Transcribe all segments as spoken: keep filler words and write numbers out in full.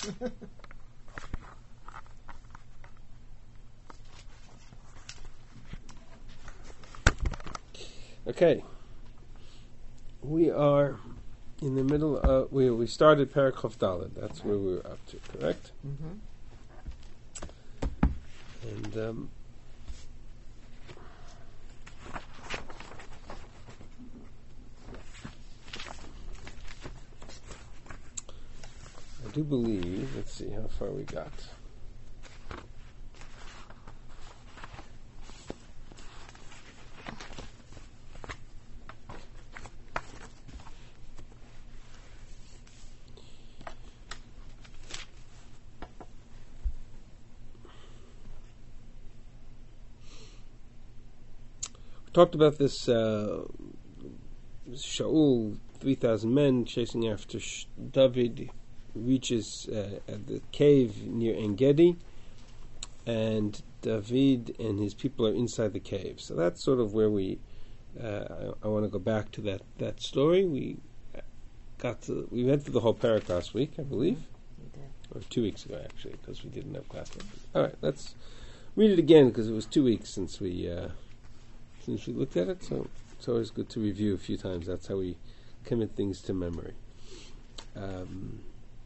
Okay. We are in the middle of, we we started Perek Chof Daled. That's where we were up to, correct? Mm-hmm. And um, I do believe, let's see how far we got. Talked about this uh, Shaul, three thousand men chasing after Sh- David, reaches uh, at the cave near En-Gedi, and David and his people are inside the cave. So that's sort of where we, uh, I, I want to go back to that, that story. We got to, we went through the whole parak last week, I believe, or two weeks ago actually, because we didn't have class. All right, let's read it again, because it was two weeks since we... Uh, Since we looked at it, so it's always good to review a few times. That's how we commit things to memory. Um,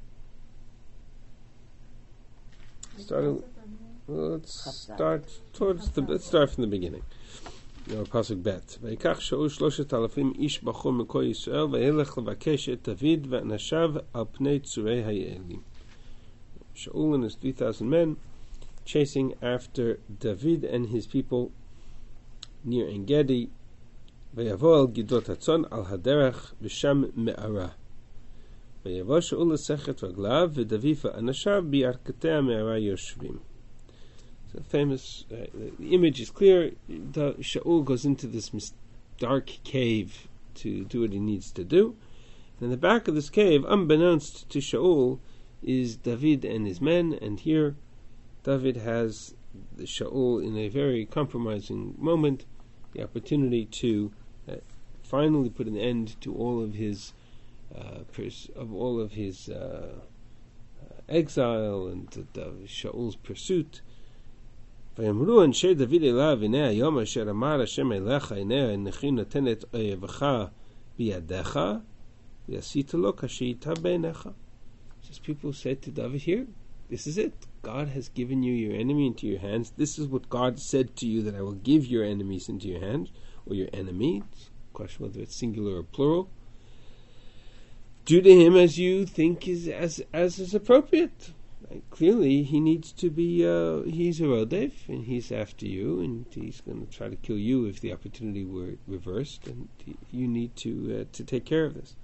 starting, well, let's start towards the. Let's start from the beginning. You know, pasuk bet. Vayikach Shaul shloshet alafim ish bachor mekol Yisrael vayelech levakesh et David ve'anashav al pnei tzurei hayelim. Shaul and his three thousand men chasing after David and his people near En-Gedi, vayavo al gidot hatzon al haderech b'sham me'ara. Vayavo Shaul lesechet raglav v'David v'anashav bi'arkatei me'ara yoshvim. So famous, uh, the image is clear. The, Shaul goes into this mis- dark cave to do what he needs to do. And in the back of this cave, unbeknownst to Shaul, is David and his men. And here, David has the Shaul in a very compromising moment, the opportunity to uh, finally put an end to all of his uh, pers- of all of his uh, uh, exile and uh, Shaul's pursuit. ויאמרו אנשי דוד אליו, הנה היום אשר אמר השם אליך, הנה אנכי נותן את אויבך בידיך, ועשית לו כשייטה בעיניך. Just people said to David here, this is it. God has given you your enemy into your hands. This is what God said to you, that I will give your enemies into your hands, or your enemy. It's a question whether it's singular or plural. Do to him as you think is as as is appropriate. Like, clearly, he needs to be. Uh, he's a Rodef, and he's after you, and he's going to try to kill you if the opportunity were reversed, and you need to uh, to take care of this.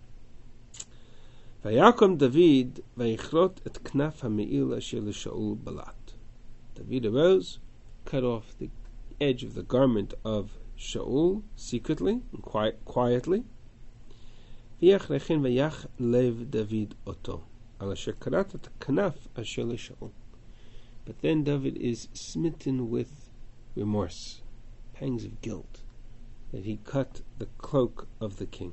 Vayakom David vayichlot et knaf ha'me'il asher l'Shaul balat. David arose, cut off the edge of the garment of Shaul secretly and quiet, quietly. V'yach lechin vayach lev David oto al asher karat et knaf asher l'Shaul. But then David is smitten with remorse, pangs of guilt, that he cut the cloak of the king.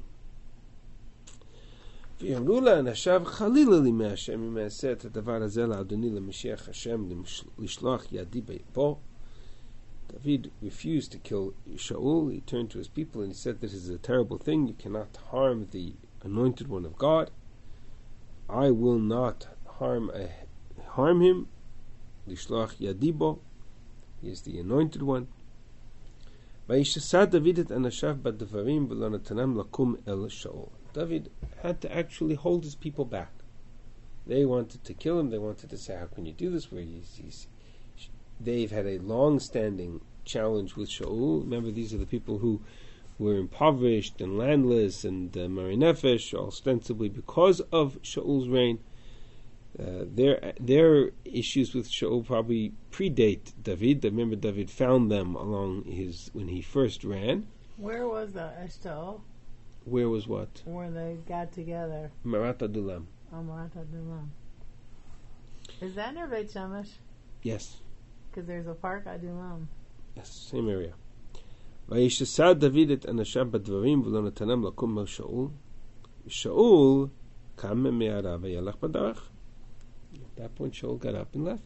ויאמרו לאנשיו חלילה לי מהשם אם אעשה את הדבר הזה לאדוני למשיח השם לשלוח ידי בו. David refused to kill Shaul. He turned to his people and he said, this is a terrible thing. You cannot harm the anointed one of God. I will not harm uh, harm him. Lishloach yadi bo. He is the anointed one. וישסע דוד את אנשיו בדברים ולא נתנם לקום אל שאול. David had to actually hold his people back. They wanted to kill him. They wanted to say, how can you do this? Where he's, he's, they've had a long-standing challenge with Shaul. Remember, these are the people who were impoverished and landless and uh, Mari Nefesh, ostensibly because of Shaul's reign. Uh, their their issues with Shaul probably predate David. Remember, David found them along his when he first ran. Where was the Eshtaol? Where was what? Where they got together. Marat Adulam. Oh, Marat Adulam. Is that near Beit Shemesh? Yes. Because there's a park Adulam. Yes, same area. וישסע דוד את אנשיו בדברים ולא נתנם לקום אל שאול. שאול קם מהמערה וילך בדרך. At that point, Shaul got up and left.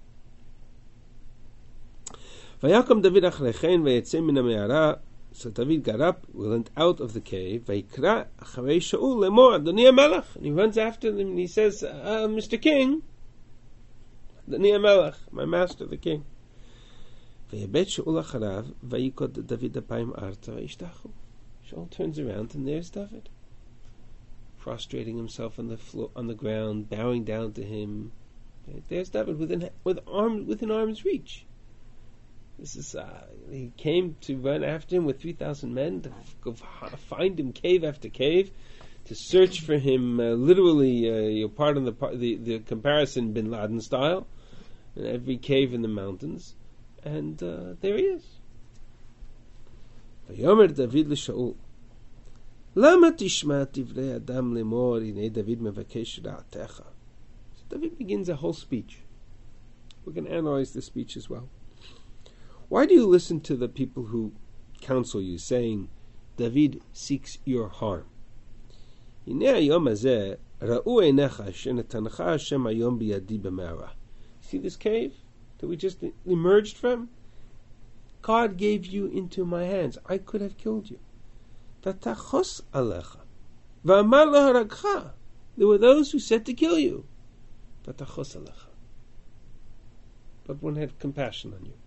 Vayakam David achrechen vayetze min ha'me'ara. So David got up, went out of the cave. Vayikra acharei Shaul lemor Adoni HaMelech. And he runs after them and he says, uh, Mister King, Adoni HaMelech, my master, the king. Vayabet Shaul acharav vayikod David apayim arta vayishtachu. Shaul turns around and there's David, prostrating himself on the floor, on the ground, bowing down to him. There's David within with arm within arm's reach. This is uh, he came to run after him with three thousand men to go find him cave after cave, to search for him. Uh, literally, uh, you're part of the, the the comparison, Bin Laden style, in every cave in the mountains, and uh, there he is. Vayomer David l'Shaul, Lama tishma divrei adam lemor hinei David mevakesh ra'atecha. David begins a whole speech. We're going to analyze this speech as well. Why do you listen to the people who counsel you, saying, David seeks your harm? See this cave that we just emerged from? God gave you into my hands. I could have killed you. There were those who said to kill you. But one had compassion on you.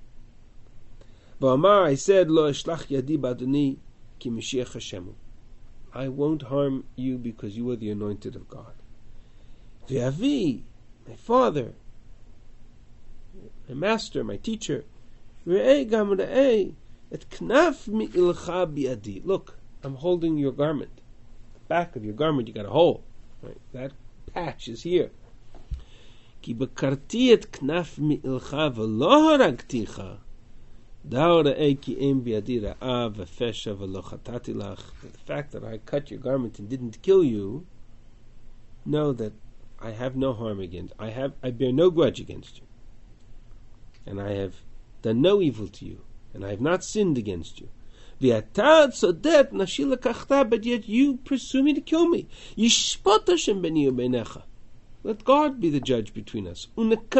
I said, Lo eshlach yadi b'Adoni ki Mashiach Hashemu. I won't harm you because you are the anointed of God. V'avi, my father, my master, my teacher, re'ei gam re'ei et knaf mi'ilcha bi'adi. Look, I'm holding your garment. The back of your garment, you got a hole. Right? That patch is here. Ki b'karti et knaf mi'ilcha v'lo haragticha. The fact that I cut your garment and didn't kill you, know that I have no harm against. I have, I bear no grudge against you, and I have done no evil to you, and I have not sinned against you. But yet you pursue me to kill me. Let God be the judge between us.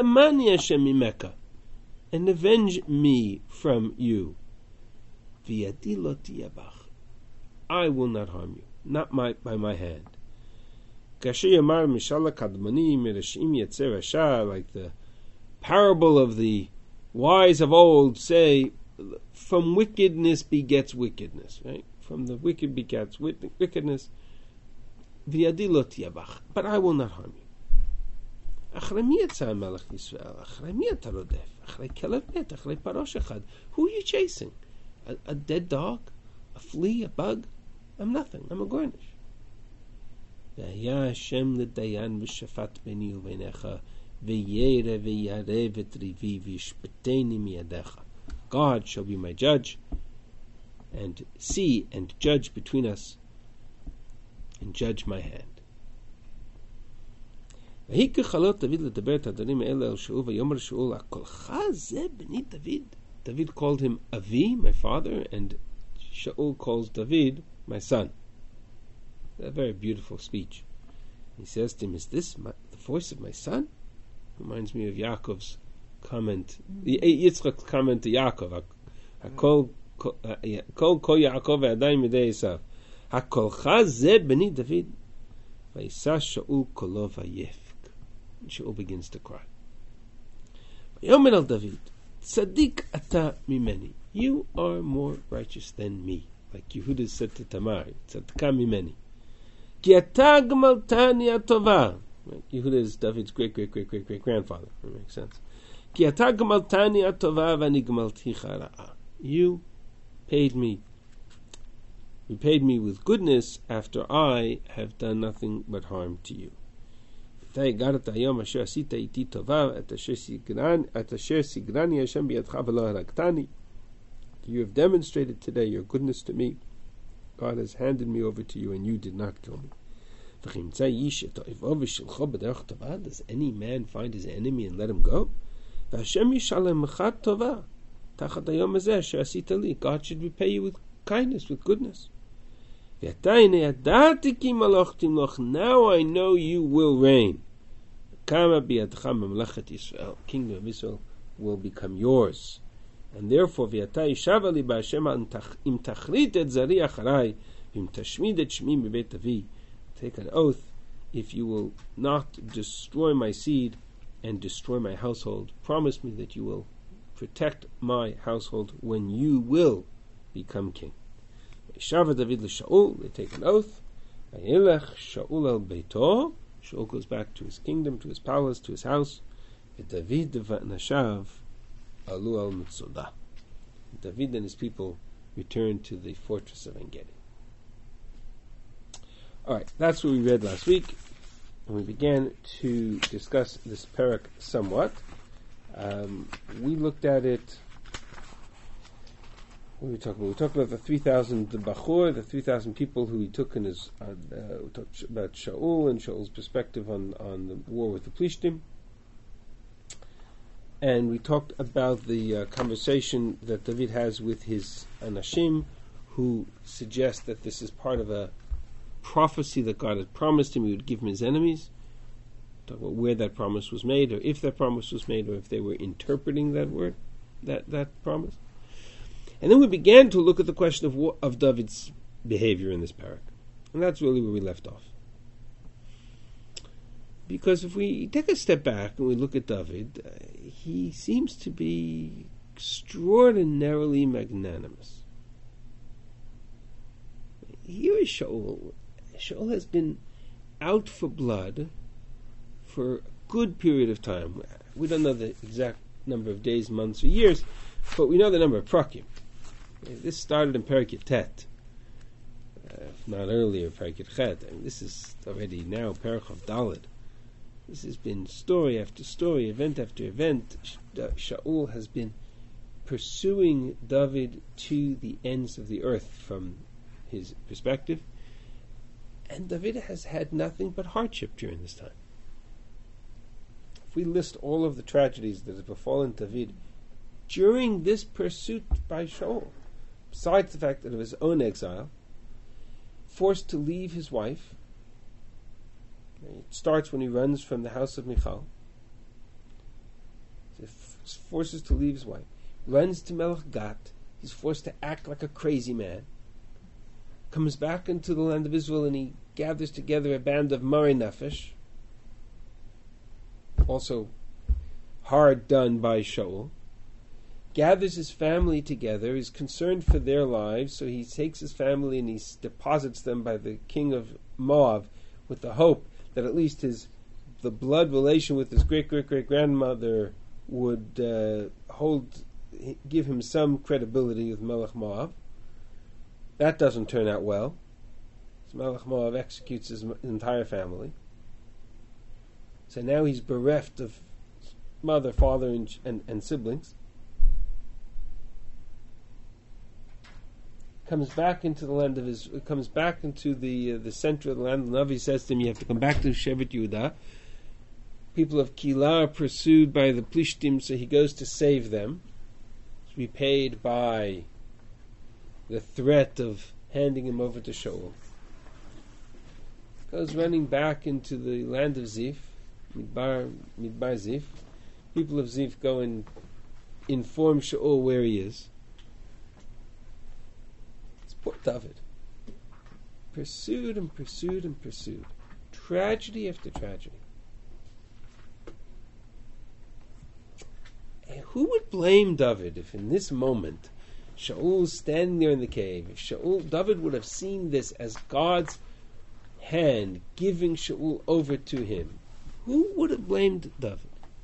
And avenge me from you. I will not harm you, not my, by my hand. Like the parable of the wise of old say, from wickedness begets wickedness, right? From the wicked begets wickedness. But I will not harm you. Who are you chasing? A, a dead dog? A flea? A bug? I'm nothing. I'm a garnish. God shall be my judge, and see and judge between us, and judge my hand. David called him Avi, my father, and Shaul calls David my son. A very beautiful speech. He says to him, is this my, the voice of my son? Reminds me of Yaakov's comment, Yitzchak's comment to Yaakov. Hakol kol Yaakov ve'adayim midei Esav. Hakolcha ze b'ni David. Vayisa Shaul kolo vayef. Shaul begins to cry. Yomer al David, Tzaddik ata mimeni. You are more righteous than me. Like Yehuda said to Tamar, Tzadka mimeni. Ki ata gmaltani atova. Yehuda is David's great, great, great, great, great grandfather. That makes sense. Ki ata gmaltani atova v'ani gmalticha ra'a. You paid me. You paid me with goodness after I have done nothing but harm to you. You have demonstrated today your goodness to me. God has handed me over to you, and you did not kill me. Does any man find his enemy and let him go? God should repay you with kindness, with goodness. Now I know you will reign. Kama biyadcha mamlechet Yisrael, kingdom of Israel will become yours. And therefore, v'yata yishava li ba'Hashem im tachrit et zari acharai, im tashmid et shmi mibeit avi. Take an oath, if you will not destroy my seed and destroy my household, promise me that you will protect my household when you will become king. Shava David l'Shaul, they take an oath. Vayilech Shaul el beito. Shaul goes back to his kingdom, to his palace, to his house. David v'nashav alu al Mitzodah. David and his people return to the fortress of En Gedi. All right, that's what we read last week, and we began to discuss this parak somewhat. Um, we looked at it. What were we talking about? We talked about the three thousand, the Bachor, the three thousand people who he took in his. Uh, uh, we talked about Shaul and Shaul's perspective on, on the war with the Plishtim. And we talked about the uh, conversation that David has with his Anashim, who suggest that this is part of a prophecy that God had promised him he would give him his enemies. Talk about where that promise was made, or if that promise was made, or if they were interpreting that word, that, that promise. And then we began to look at the question of what, of David's behavior in this parak. And that's really where we left off. Because if we take a step back and we look at David, uh, he seems to be extraordinarily magnanimous. Here is Shaul. Shaul has been out for blood for a good period of time. We don't know the exact number of days, months, or years, but we know the number of prakim. This started in Perek Tet, uh, if not earlier, Perek Chet. I mean, this is already now Perek of Daled. This has been story after story, event after event. Shaul has been pursuing David to the ends of the earth from his perspective, and David has had nothing but hardship during this time. If we list all of the tragedies that have befallen David during this pursuit by Shaul, besides the fact that of his own exile, forced to leave his wife. It starts when he runs from the house of Michal. He forces to leave his wife. Runs to Melech Gat. He's forced to act like a crazy man. Comes back into the land of Israel and he gathers together a band of Mari Nefesh. Also hard done by Shaul. Gathers his family together. He's concerned for their lives, so he takes his family and he deposits them by the king of Moab with the hope that at least his the blood relation with his great great great grandmother would uh, hold give him some credibility with Melech Moab. That doesn't turn out well. So Melech Moab executes his entire family. So now he's bereft of mother, father, and, and, and siblings. Comes back into the land of his, comes back into the uh, the center of the land. The Navi says to him, "You have to come back to Shevet Yehuda." People of Keilah are pursued by the Plishtim, so he goes to save them. He's repaid by the threat of handing him over to Shaul. Goes running back into the land of Ziph, Midbar, Midbar Ziph. People of Ziph go and inform Shaul where he is. Poor David. Pursued and pursued and pursued. Tragedy after tragedy. And who would blame David if in this moment Shaul's standing there in the cave? If Shaul, David would have seen this as God's hand giving Shaul over to him. Who would have blamed David?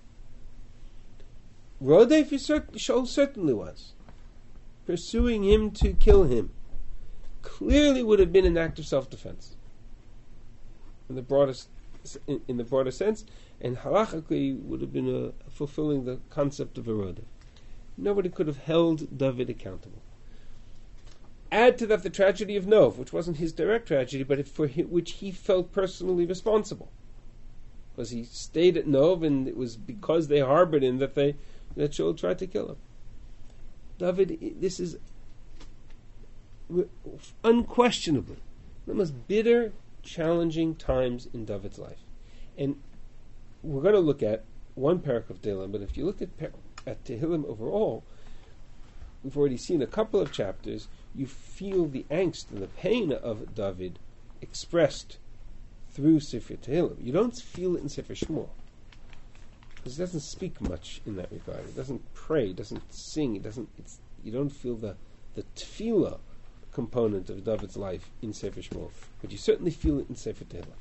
Rodef Shaul certainly was. Pursuing him to kill him clearly would have been an act of self-defense in the broadest in, in the broader sense, and halachically would have been a, fulfilling the concept of a rodef. Nobody could have held David accountable. Add to that the tragedy of Nov, which wasn't his direct tragedy, but for him, which he felt personally responsible, because he stayed at Nov, and it was because they harbored him that they that Shaul tried to kill him. David, this is unquestionably the most bitter, challenging times in David's life. And we're going to look at one parak of Tehillim, but if you look at, par- at Tehillim overall, we've already seen a couple of chapters, you feel the angst and the pain of David expressed through Sefer Tehillim. You don't feel it in Sefer Shmuel, because it doesn't speak much in that regard. It doesn't pray, it doesn't sing, it doesn't. It's, you don't feel the the tefillah component of David's life in Sefer Shmuel, but you certainly feel it in Sefer Tehillim.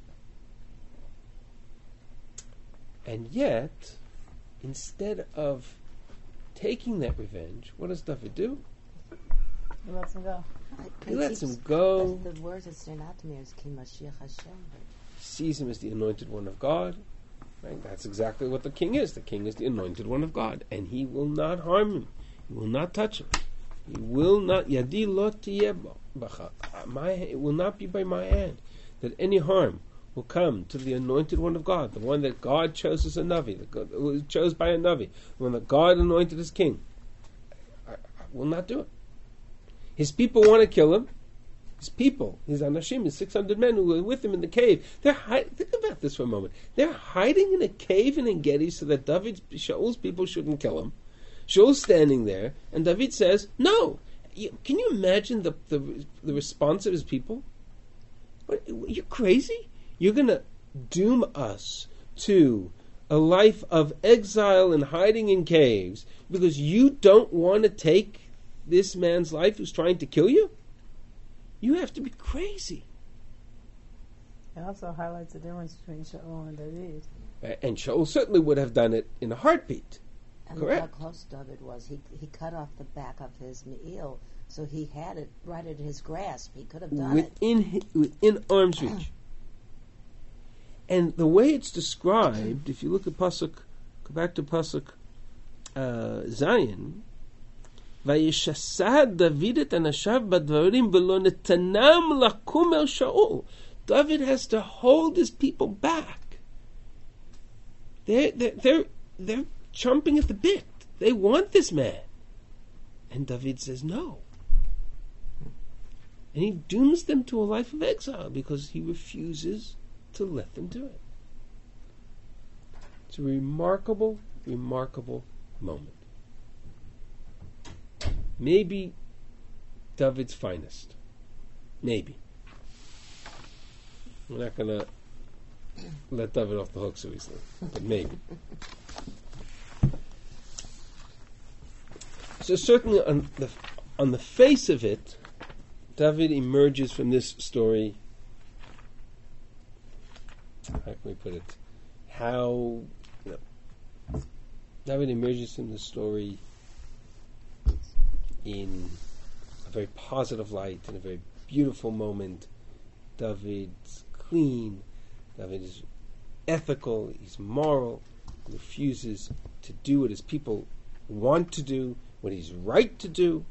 And yet, instead of taking that revenge, what does David do? He lets him go. He lets him go. The, the words that stand out to me is Ki Mashiach Hashem. He sees him as the anointed one of God. Right? That's exactly what the king is. The king is the anointed one of God, and he will not harm him. He will not touch him. He will not. Yadi lo tiyeh bacha. My it will not be by my hand that any harm will come to the anointed one of God, the one that God chose as a navi, that God, who was chose by a navi, the one that God anointed as king. I, I will not do it. His people want to kill him. His people, his anashim, his six hundred men who were with him in the cave. They're hi- think about this for a moment. They're hiding in a cave in En-Gedi so that David's Shaul's people shouldn't kill him. Shaul's standing there, and David says, "No." You, can you imagine the, the the response of his people? What, you're crazy. You're going to doom us to a life of exile and hiding in caves because you don't want to take this man's life who's trying to kill you? You have to be crazy. It also highlights the difference between Shaul and David. And Shaul certainly would have done it in a heartbeat. And Correct. look how close David was. He he cut off the back of his me'il, so he had it right at his grasp. He could have done within it. hi- within arm's reach. And the way it's described, if you look at Pasuk, go back to Pasuk uh, Zion, Vayishasad David et anashav badvarim v'lo netanam lakum el Shaul. David has to hold his people back. They're, they're, they're, they're chomping at the bit. They want this man. And David says no. And he dooms them to a life of exile because he refuses to let them do it. It's a remarkable, remarkable moment. Maybe David's finest. Maybe. We're not going to let David off the hook so easily, but maybe. So certainly on the on the face of it, David emerges from this story. How can we put it? How you know, David emerges from this story in a very positive light, in a very beautiful moment. David's clean. David is ethical. He's moral. He refuses to do what his people want to do, what he's right to do,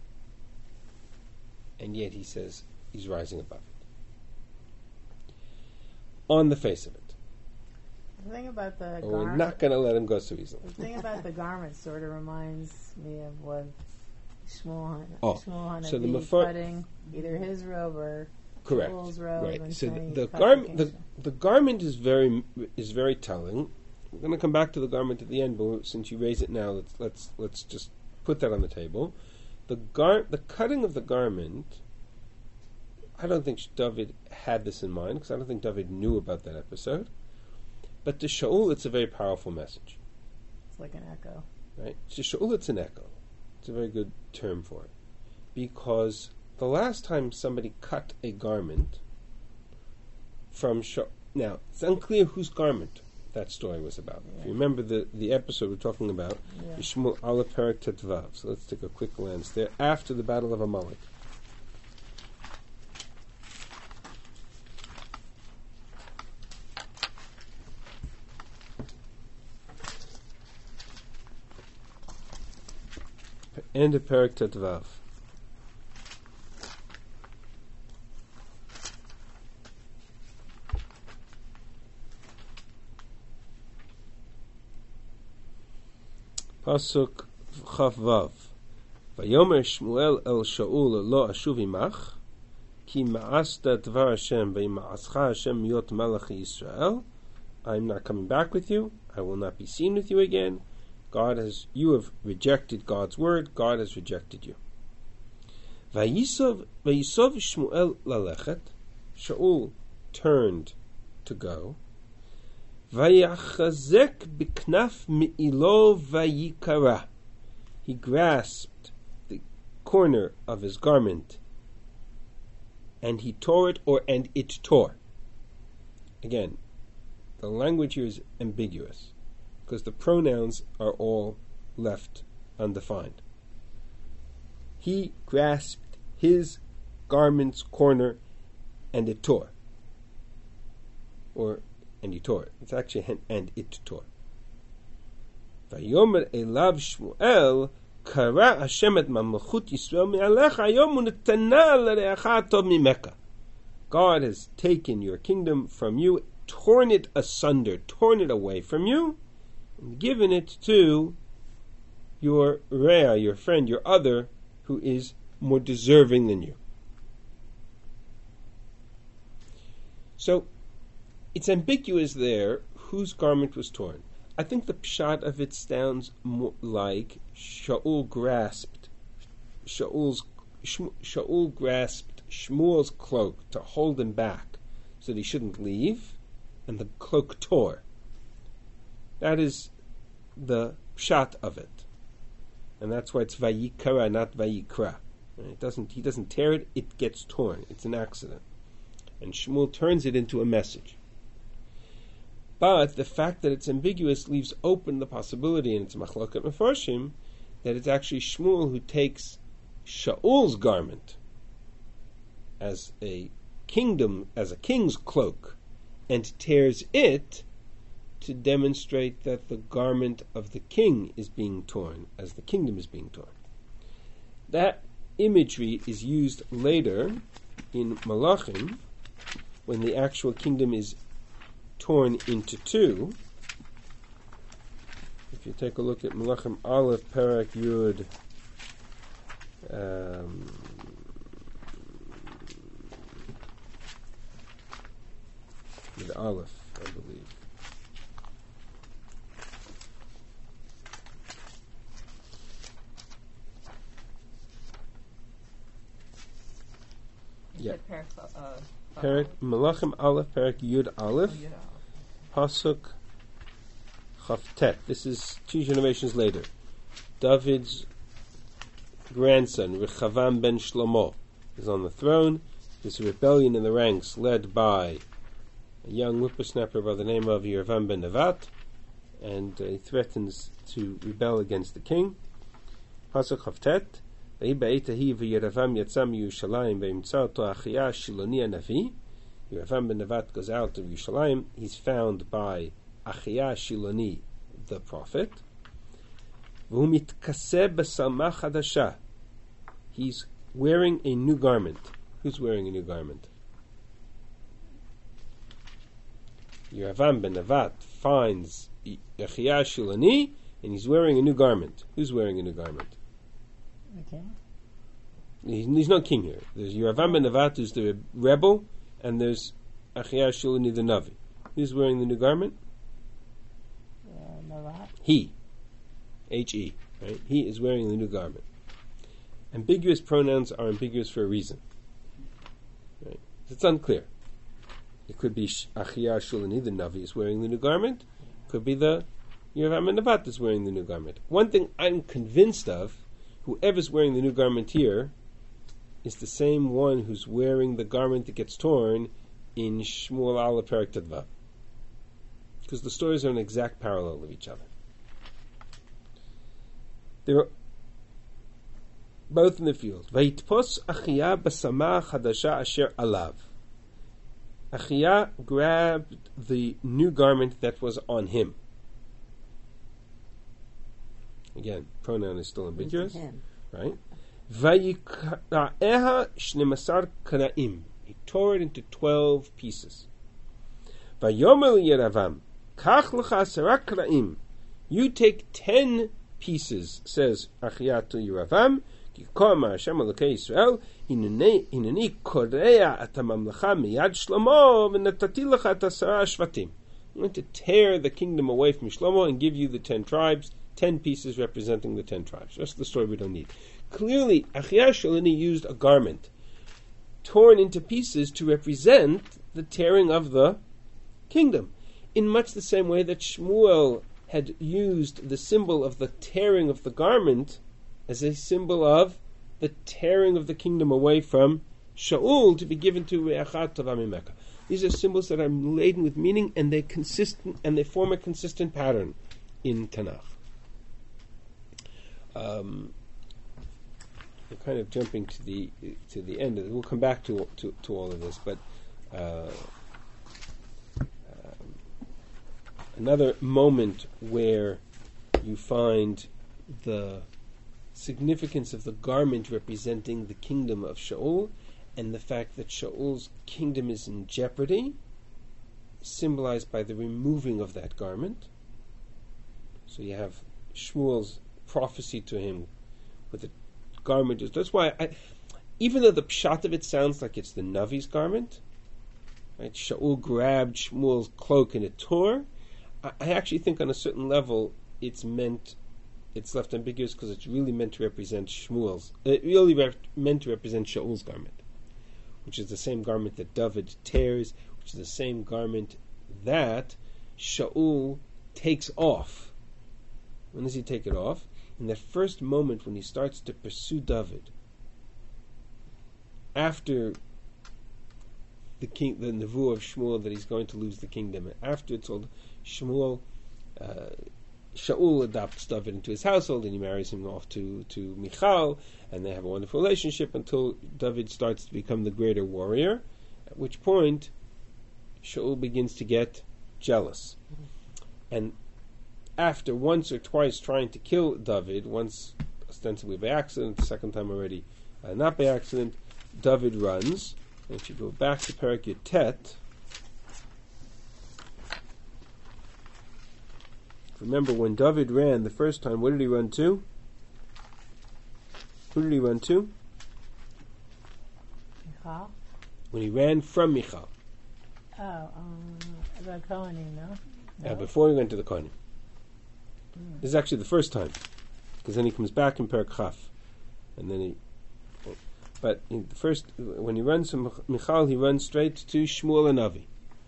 and yet he says he's rising above it. On the face of it. The thing about the But we're garment, not going to let him go so easily. the thing about the garment sort of reminds me of what Shmuel Han- Oh, Shmuel so the Hanavi Mefar- cutting either his robe or Correct. Shaul's robe, Right. and So the, saying the cut garment, the, king. the garment is very is very telling. We're going to come back to the garment at the end, but since you raise it now, let's let's let's just put that on the table. The gar the cutting of the garment. I don't think David had this in mind because I don't think David knew about that episode. But to Shaul, it's a very powerful message. It's like an echo. Right? To Shaul, it's an echo. It's a very good term for it. Because the last time somebody cut a garment from Shaul... Now, it's unclear whose garment that story was about. Yeah. If you remember the, the episode we're talking about, Yeah. Yishmael Aleph Perek Tetvav. So let's take a quick glance there. After the Battle of Amalek. End of Perek Tetvav. Pasuk Chaf Vav. Vayomer Shmuel el Shaul lo ashuv imach, ki ma'asta dvar Hashem ve'ima'ascha Hashem yot malach Yisrael, I'm not coming back with you. I will not be seen with you again. God has, you have rejected God's word. God has rejected you. Vayisov Vayisov Shmuel lalechet. Shaul turned to go. Vayachazek biknaf mi'ilo vayikara. He grasped the corner of his garment, and he tore it, or and it tore. Again, the language here is ambiguous, because the pronouns are all left undefined. He grasped his garment's corner, and it tore. Or, and he tore it. It's actually, and it tore. Vayomer elav Shmuel, kara Hashem et mamlechut Yisrael me'alecha, hayom unetana l'reacha tov mimeka. God has taken your kingdom from you, torn it asunder, torn it away from you, and given it to your Rea, your friend, your other, who is more deserving than you. So, it's ambiguous there whose garment was torn. I think the pshat of it sounds more like Shaul grasped Shaul's Shaul grasped Shmuel's cloak to hold him back so that he shouldn't leave, and the cloak tore. That is the pshat of it, and that's why it's vayikara, not vayikra. It doesn't. He doesn't tear it; it gets torn. It's an accident, and Shmuel turns it into a message. But the fact that it's ambiguous leaves open the possibility, and it's machloket mefarshim, that it's actually Shmuel who takes Shaul's garment as a kingdom, as a king's cloak, and tears it to demonstrate that the garment of the king is being torn, as the kingdom is being torn. That imagery is used later in Malachim, when the actual kingdom is torn into two. If you take a look at Malachim Aleph, Parak Yud, um, Yud Aleph, I believe. Yeah. Parak Malachim Aleph, Parak Yud Aleph, Pasuk Chavtet. This is two generations later. David's grandson, Rechavam ben Shlomo, is on the throne. There's a rebellion in the ranks led by a young whippersnapper by the name of Yerovam ben Nevat, and uh, he threatens to rebel against the king. Pasuk Chavtet. Yerovam ben Nevat goes out of Yerushalayim. He's found by Achia Shiloni, the prophet. He's wearing a new garment. Who's wearing a new garment? Yerovam ben Nevat finds Achia Shiloni, and he's wearing a new garment. Who's wearing a new garment? Okay. He's, he's not king here. There's Yerovam ben Nevat, who's the rebel, and there's Achia Shiloni, the Navi. Who's wearing the new garment? Uh, Nevat. He. H E. Right? He is wearing the new garment. Ambiguous pronouns are ambiguous for a reason. Right? It's unclear. It could be Achia Shiloni, the Navi, is wearing the new garment. It could be the Yerovam ben Nevat is wearing the new garment. One thing I'm convinced of, whoever's wearing the new garment here is the same one who's wearing the garment that gets torn in Shmuel Aleph Perek Tedvav, because the stories are an exact parallel of each other. They're both in the field. Vayitpos Achia b'samah chadasha asher alav. Achia grabbed the new garment that was on him. Again, pronoun is still ambiguous, right? Vayikra'eha shnemasar kra'im. He tore it into twelve pieces. Vayomer Yeravam, kach lecha asara kra'im. You take ten pieces, says Achia to Yeravam. Ki kama Hashem Elokei Yisrael, hineni korea et hamamlecha miyad Shlomo v'natati lecha et asara shvatim. I'm going to tear the kingdom away from Shlomo and give you the ten tribes, ten pieces representing the ten tribes. That's the story we don't need. Clearly, Achia Sholini used a garment torn into pieces to represent the tearing of the kingdom, in much the same way that Shmuel had used the symbol of the tearing of the garment as a symbol of the tearing of the kingdom away from Shaul to be given to Re'achat Tova Mimeka. These are symbols that are laden with meaning, and they consistent and they form a consistent pattern in Tanakh. Um, we're kind of jumping to the to the end. We'll come back to to, to all of this, but uh, um, another moment where you find the significance of the garment representing the kingdom of Shaul, and the fact that Shaul's kingdom is in jeopardy, symbolized by the removing of that garment. So you have Shmuel's prophecy to him with the garment. That's why, I, even though the pshat of it sounds like it's the Navi's garment, right? Shaul grabbed Shmuel's cloak and it tore. I, I actually think on a certain level it's meant, it's left ambiguous because it's really meant to represent Shmuel's, it really rep, meant to represent Shaul's garment, which is the same garment that David tears, which is the same garment that Shaul takes off. When does he take it off? In that first moment when he starts to pursue David, after the king, the nevuah of Shmuel that he's going to lose the kingdom, after it's told Shmuel, uh, Shaul adopts David into his household and he marries him off to, to Michal, and they have a wonderful relationship until David starts to become the greater warrior, at which point Shaul begins to get jealous. And after once or twice trying to kill David, once ostensibly by accident, the second time already uh, not by accident, David runs. And if you go back to Perek Yutet, remember when David ran the first time, what did he run to? Who did he run to? Michal? When he ran from Michal. Oh, um, the Kohanim, no? no? Uh, before he went to the Kohanim. Mm. This is actually the first time, because then he comes back in Perek Chaf, and then he. But in the first, when he runs from Michal, he runs straight to Shmuel and Avi.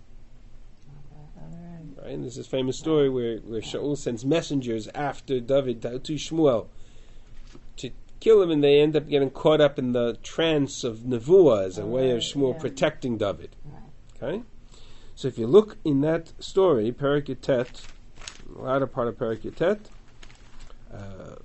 Right? And there's this famous story where, where Shaul sends messengers after David to, to Shmuel to kill him, and they end up getting caught up in the trance of Nevuah as a oh, way of Shmuel yeah. protecting David. Okay? So if you look in that story, Perek Yutet, the latter part of Perek Yutet, uh,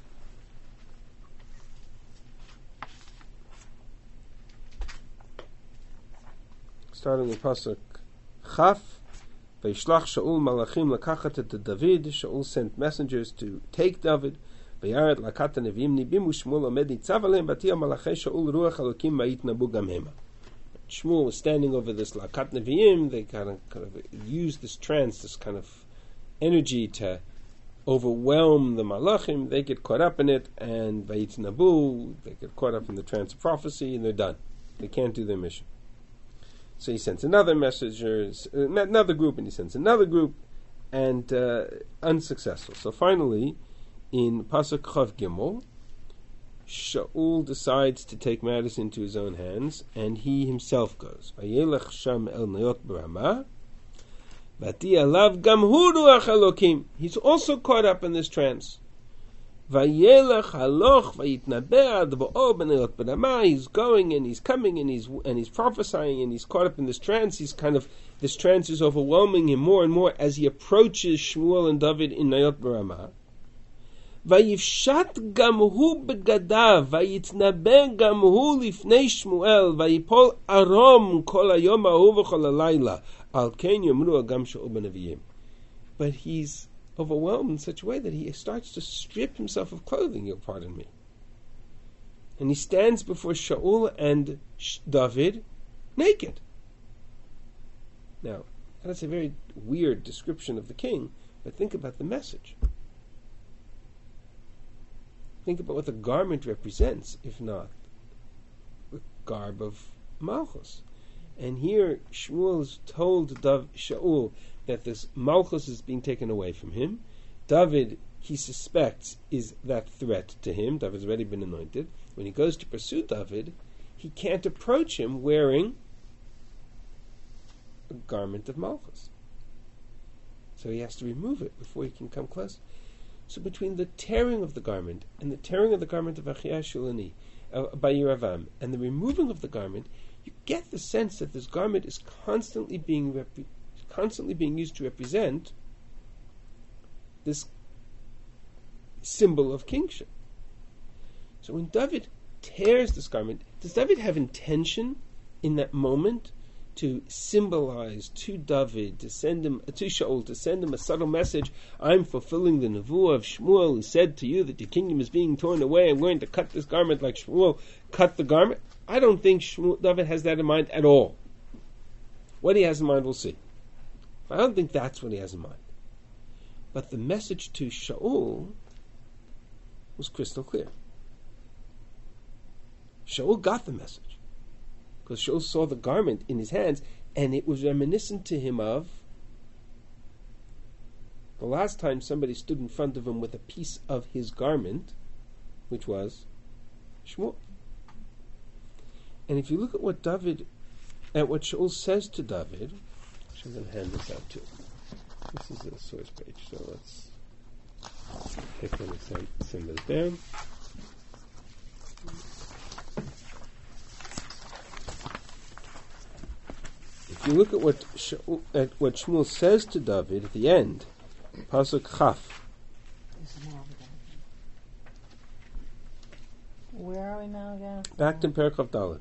starting with Pasuk Chaf, Vayishlach Shaul Malachim Lakachat et David. Shaul sent messengers to take David. Vayaret Lakat Neviim Nibim u'Shmuel Omed Nitzav Aleim Batia Malachei Shaul Ruach Elokim Ma'it Nabu Gam Hema. Shmuel was standing over this Lakat Neviim. They kind of, kind of used this trance, this kind of energy to overwhelm the Malachim. They get caught up in it, and Vayit Nabu, they get caught up in the trance of prophecy, and they're done. They can't do their mission. So he sends another messenger, another group, and he sends another group, and uh, unsuccessful. So finally, in Pasuk Chav Gimel, Shaul decides to take matters into his own hands, and he himself goes. Vayelech sham el Nayot b'Ramah, v'ati alav gam hu ruach Elokim. He's also caught up in this trance. Vayelech haloch vayitnabeh ad bo'o b'Nayot b'Ramah. He's going and he's coming and he's and he's prophesying and he's caught up in this trance. He's kind of this trance is overwhelming him more and more as he approaches Shmuel and David in Nayot b'Ramah. Vayifshat gam hu begadav, vayitnabeh gam hu lifnei Shmuel, vayipol arom kol hayom hahu v'chol halayla, al ken yomru gam Shaul b'Neviim. But he's overwhelmed in such a way that he starts to strip himself of clothing, you'll pardon me. And he stands before Shaul and David naked. Now, that's a very weird description of the king, but think about the message. Think about what the garment represents, if not the garb of Malchus. And here Shmuel is told Dav, Shaul that this Malchus is being taken away from him. David, he suspects, is that threat to him. David's already been anointed. When he goes to pursue David, he can't approach him wearing a garment of Malchus. So he has to remove it before he can come close. So between the tearing of the garment and the tearing of the garment of Achia Shulani uh, by Yeravam and the removing of the garment, you get the sense that this garment is constantly being rep- constantly being used to represent this symbol of kingship. So when David tears this garment, does David have intention in that moment to symbolize to David, to send him, to Shaul, to send him a subtle message? I'm fulfilling the nevuah of Shmuel, who said to you that the kingdom is being torn away. I'm going to cut this garment like Shmuel cut the garment. I don't think Shmuel, David has that in mind at all. What he has in mind, we'll see. I don't think that's what he has in mind. But the message to Shaul was crystal clear. Shaul got the message, because Shaul saw the garment in his hands, and it was reminiscent to him of the last time somebody stood in front of him with a piece of his garment, which was Shmuel. And if you look at what David, at what Shaul says to David, which I'm going to hand this out to. This is the source page, so let's pick one and send, send this down. If you look at what Shaul, at what Shmuel says to David at the end, Pasuk Chaf. Where are we now again? Back to Perek Dalet.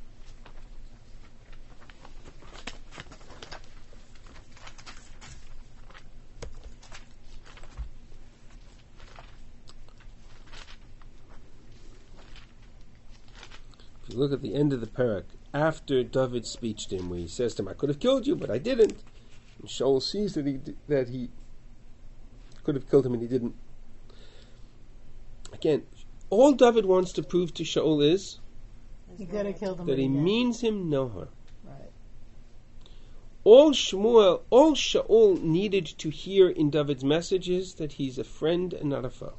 If you look at the end of the parak, after David's speech to him, where he says to him, I could have killed you, but I didn't. And Shaul sees that he that he could have killed him and he didn't. Again, all David wants to prove to Shaul is He could have killed him. that he didn't. means him no harm. Right. All Shmuel, all Shaul needed to hear in David's message is that he's a friend and not a foe.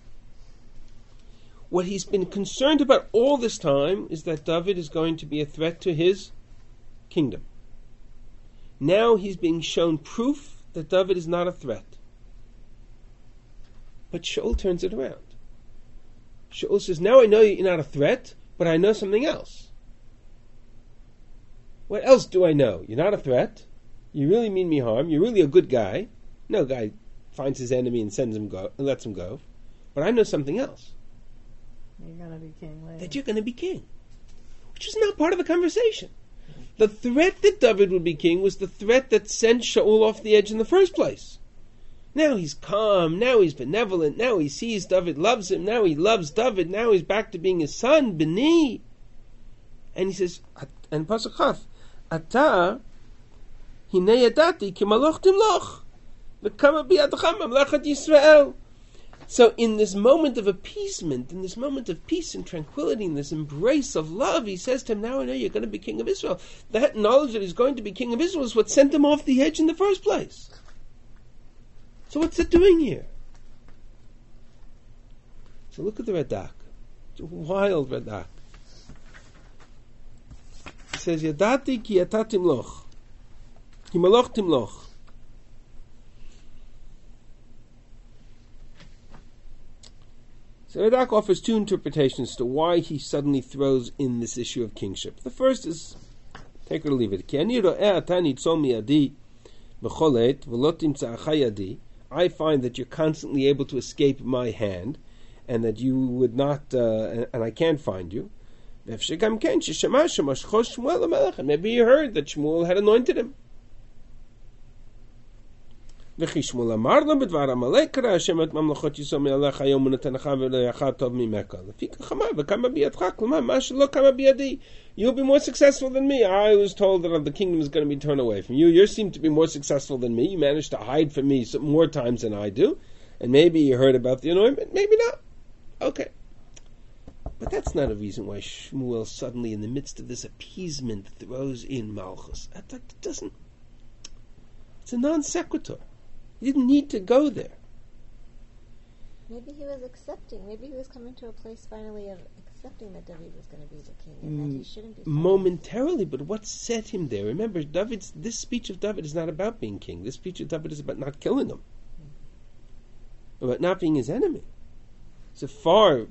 What he's been concerned about all this time is that David is going to be a threat to his kingdom. Now he's being shown proof that David is not a threat. But Shaul turns it around. Shaul says, now I know you're not a threat, but I know something else. What else do I know? You're not a threat. You really mean me harm. You're really a good guy. No guy finds his enemy and sends him go and lets him go. But I know something else. You're going to be king later. That you're going to be king. Which is not part of the conversation. The threat that David would be king was the threat that sent Shaul off the edge in the first place. Now he's calm, now he's benevolent, now he sees David loves him, now he loves David, now he's back to being his son, Beni. And he says, and Pasuk Chaf, Ata hinei yadati ki maloch timloch v'kama biyadcha mamlechat Yisrael. So in this moment of appeasement, in this moment of peace and tranquility, in this embrace of love, he says to him, now I know you're going to be king of Israel. That knowledge that he's going to be king of Israel is what sent him off the edge in the first place. So what's it doing here? So look at the Radak. It's a wild Radak. He says, Yadati ki yata timloch. Ki maloch timloch. So Radak offers two interpretations to why he suddenly throws in this issue of kingship. The first is, take it or leave it. Ki ani ro'eh ata nitzol miyadi b'chol et v'lo timtza achayadi. I find that you're constantly able to escape my hand, and that you would not, uh, and, and I can't find you. And maybe you heard that Shmuel had anointed him. You'll be more successful than me. I was told that the kingdom is going to be turned away from you. You seem to be more successful than me. You managed to hide from me some more times than I do. And maybe you heard about the anointment. Maybe not. Okay. But that's not a reason why Shmuel suddenly, in the midst of this appeasement, throws in Malchus. That doesn't... It's a non sequitur. He didn't need to go there. Maybe he was accepting. Maybe he was coming to a place finally of accepting that David was going to be the king and mm, that he shouldn't be. Momentarily, but what set him there? Remember, David's this speech of David is not about being king. This speech of David is about not killing him, mm. about not being his enemy. It's a far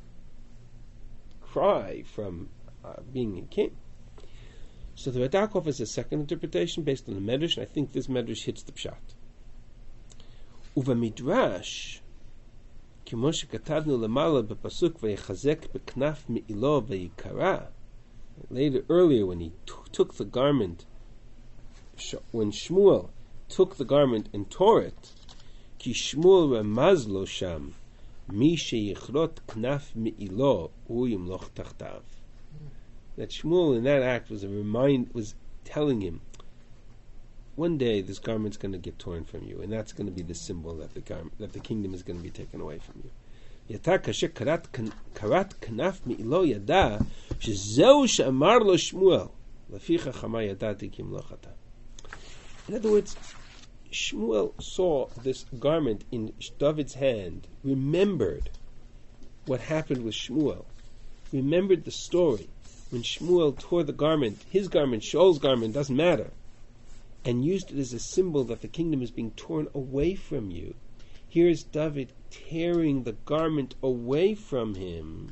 cry from uh, being a king. So the Radak offers a second interpretation based on the Medrash, and I think this Medrash hits the pshat. Uva midrash. כמו שכתבנו למעלה בפסוק ויחזק בכנף מעילו ויקרא. Later, earlier, when he t- took the garment, when Shmuel took the garment and tore it, כי שמואל רמז לו שם, מי שיכרות כנף מעילו, הוא ימלוך תחתיו. That Shmuel in that act was a remind, was telling him, one day this garment's going to get torn from you, and that's going to be the symbol that the garment, that the kingdom is going to be taken away from you. יתר כאשר קראת כנף מעילו ידע שזהו שאמר לו שמואל לפיכך אמר ידעתי כי ימלוך אתה. In other words, Shmuel saw this garment in David's hand, remembered what happened with Shmuel, remembered the story when Shmuel tore the garment, his garment, Shaul's garment, doesn't matter, and used it as a symbol that the kingdom is being torn away from you. Here's David tearing the garment away from him,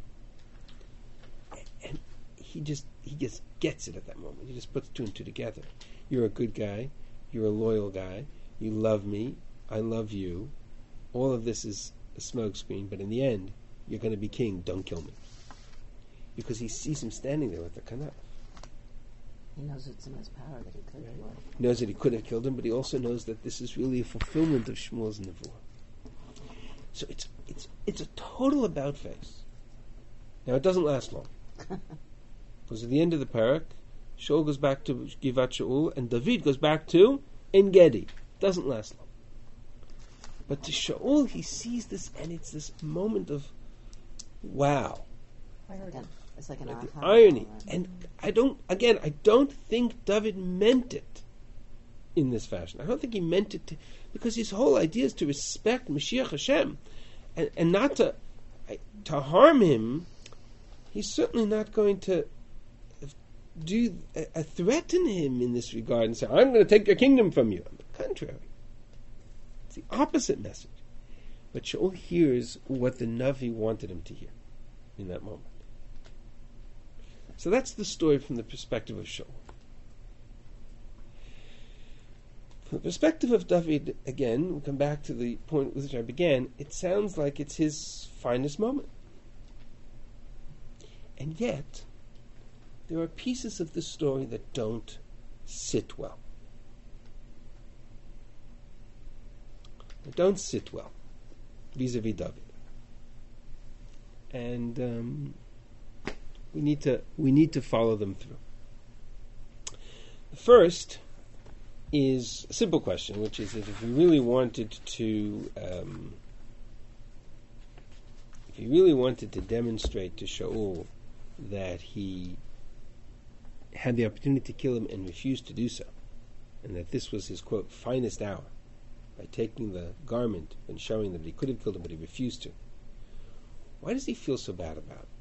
and he just he just gets it at that moment. He just puts two and two together. You're a good guy. You're a loyal guy. You love me. I love you. All of this is a smokescreen, but in the end, you're going to be king. Don't kill me. Because he sees him standing there with the kanaf. He knows it's in his power that he could right. kill him. He knows that he could have killed him, but he also knows that this is really a fulfillment of Shmuel's nevuah. So it's it's it's a total about face. Now it doesn't last long. Because at the end of the parak, Shaul goes back to Givat Shaul, and David goes back to En Gedi. Doesn't last long. But to Shaul, he sees this, and it's this moment of, wow. I heard it. It's like an like aha the irony. moment. And I don't, again, I don't think David meant it in this fashion. I don't think he meant it to, because his whole idea is to respect Mashiach Hashem and, and not to to harm him. He's certainly not going to do uh, uh, threaten him in this regard and say, I'm going to take your kingdom from you. On the contrary. It's the opposite message. But Shaul hears what the Navi wanted him to hear in that moment. So that's the story from the perspective of Shaul. From the perspective of David, again, we come back to the point with which I began, it sounds like it's his finest moment. And yet, there are pieces of the story that don't sit well. They don't sit well vis-a-vis David. And um, we need to we need to follow them through. The first is a simple question, which is if we really wanted to um, if he really wanted to demonstrate to Shaul that he had the opportunity to kill him and refused to do so, and that this was his, quote, finest hour, by taking the garment and showing that he could have killed him but he refused to, why does he feel so bad about it?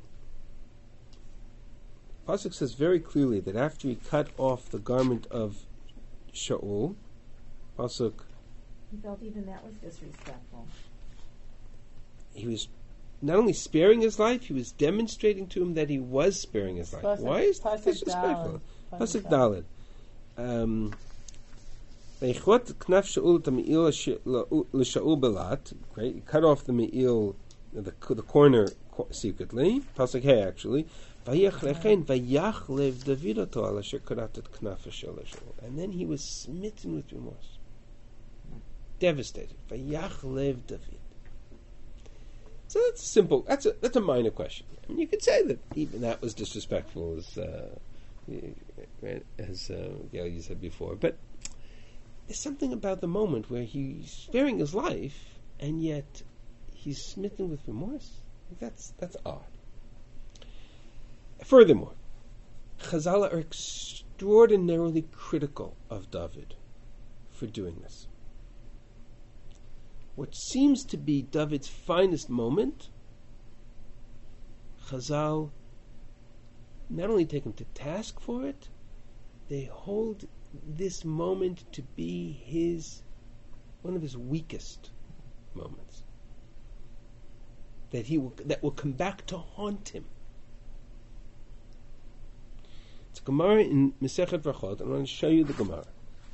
Pasuk says very clearly that after he cut off the garment of Shaul, Pasuk, He felt even that was disrespectful. he was not only sparing his life, he was demonstrating to him that he was sparing his life. Pasuk- Why is that Pasuk disrespectful? Daled. Pasuk Pasuk Daled. Um, Veichot knaf Shaul et ha'me'il l'Shaul belat. Right, he cut off the me'il, the the corner secretly. Pasuk Hey, actually. Vayach lechen vayach lev David oto al asher karat et knaf Shaul l'Shaul. And then he was smitten with remorse, devastated. Vayach lev David. So that's simple. That's a that's a minor question. I mean, you could say that even that was disrespectful, as uh, as uh, Gail, you said before. But there's something about the moment where he's sparing his life, and yet he's smitten with remorse. That's that's odd. Furthermore, Chazal are extraordinarily critical of David for doing this. What seems to be David's finest moment, Chazal not only take him to task for it, they hold this moment to be his one of his weakest moments. That he will that will come back to haunt him. It's a Gemara in Masechet Brachot. I'm going to show you the Gemara.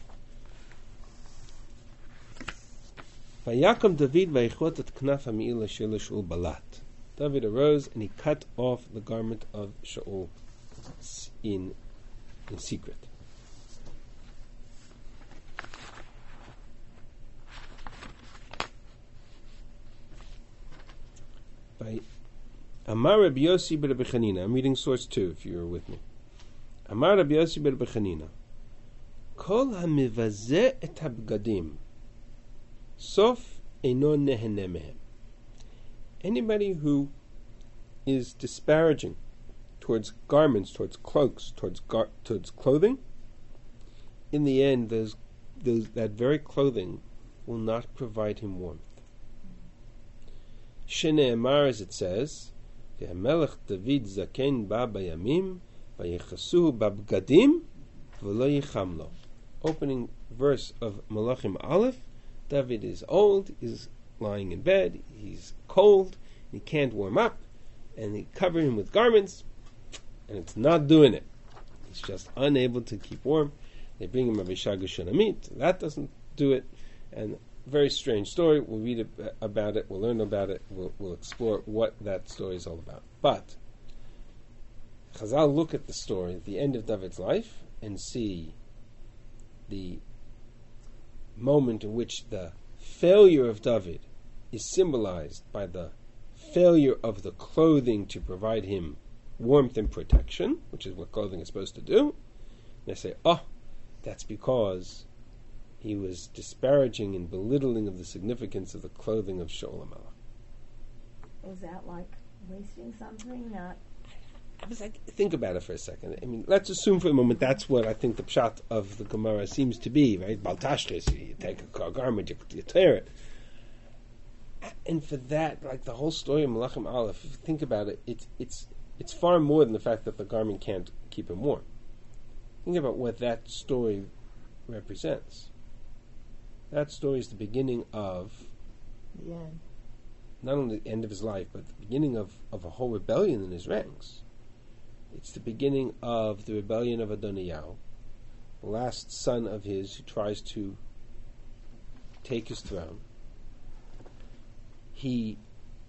Vayakam David vayichot et knaf hami'il asher Shaul balat. David arose and he cut off the garment of Shaul in in secret. By Amar Rabbi Yossi bar Rabbi Chanina. I'm reading source two if you're with me. Amar Rabbi Yossi bar Rabbi Chanina. Kol hamivazeh et habgadim sof eino nehene mehem. Anybody who is disparaging towards garments, towards cloaks, towards gar- towards clothing, in the end, those, those, that very clothing will not provide him warmth. Shene'emar, as it says, V'hamelech David zaken ba bayamim, v'yichasuhu babgadim, v'lo yicham lo. Opening verse of Malachim Aleph, David is old, is lying in bed, he's cold, he can't warm up, and they cover him with garments, and it's not doing it. He's just unable to keep warm. They bring him Avishag Shunamit, that doesn't do it, and very strange story. We'll read about it, we'll learn about it, we'll, we'll explore what that story is all about. But Chazal look at the story at the end of David's life and see the moment in which the failure of David is symbolized by the failure of the clothing to provide him warmth and protection, which is what clothing is supposed to do. And they say, oh, that's because he was disparaging and belittling of the significance of the clothing of Shaul HaMelech. Is that like wasting something? Not. I was like, think about it for a second. I mean, let's assume for a moment that's what I think the pshat of the Gemara seems to be, right? Baltashkes, you take a garment, you, you tear it. And for that, like the whole story of Malachim Aleph, if you think about it, it's it's it's far more than the fact that the garment can't keep him warm. Think about what that story represents. That story is the beginning of The end. not only the end of his life, but the beginning of, of a whole rebellion in his ranks. It's the beginning of the rebellion of Adoniyahu, the last son of his who tries to take his throne. He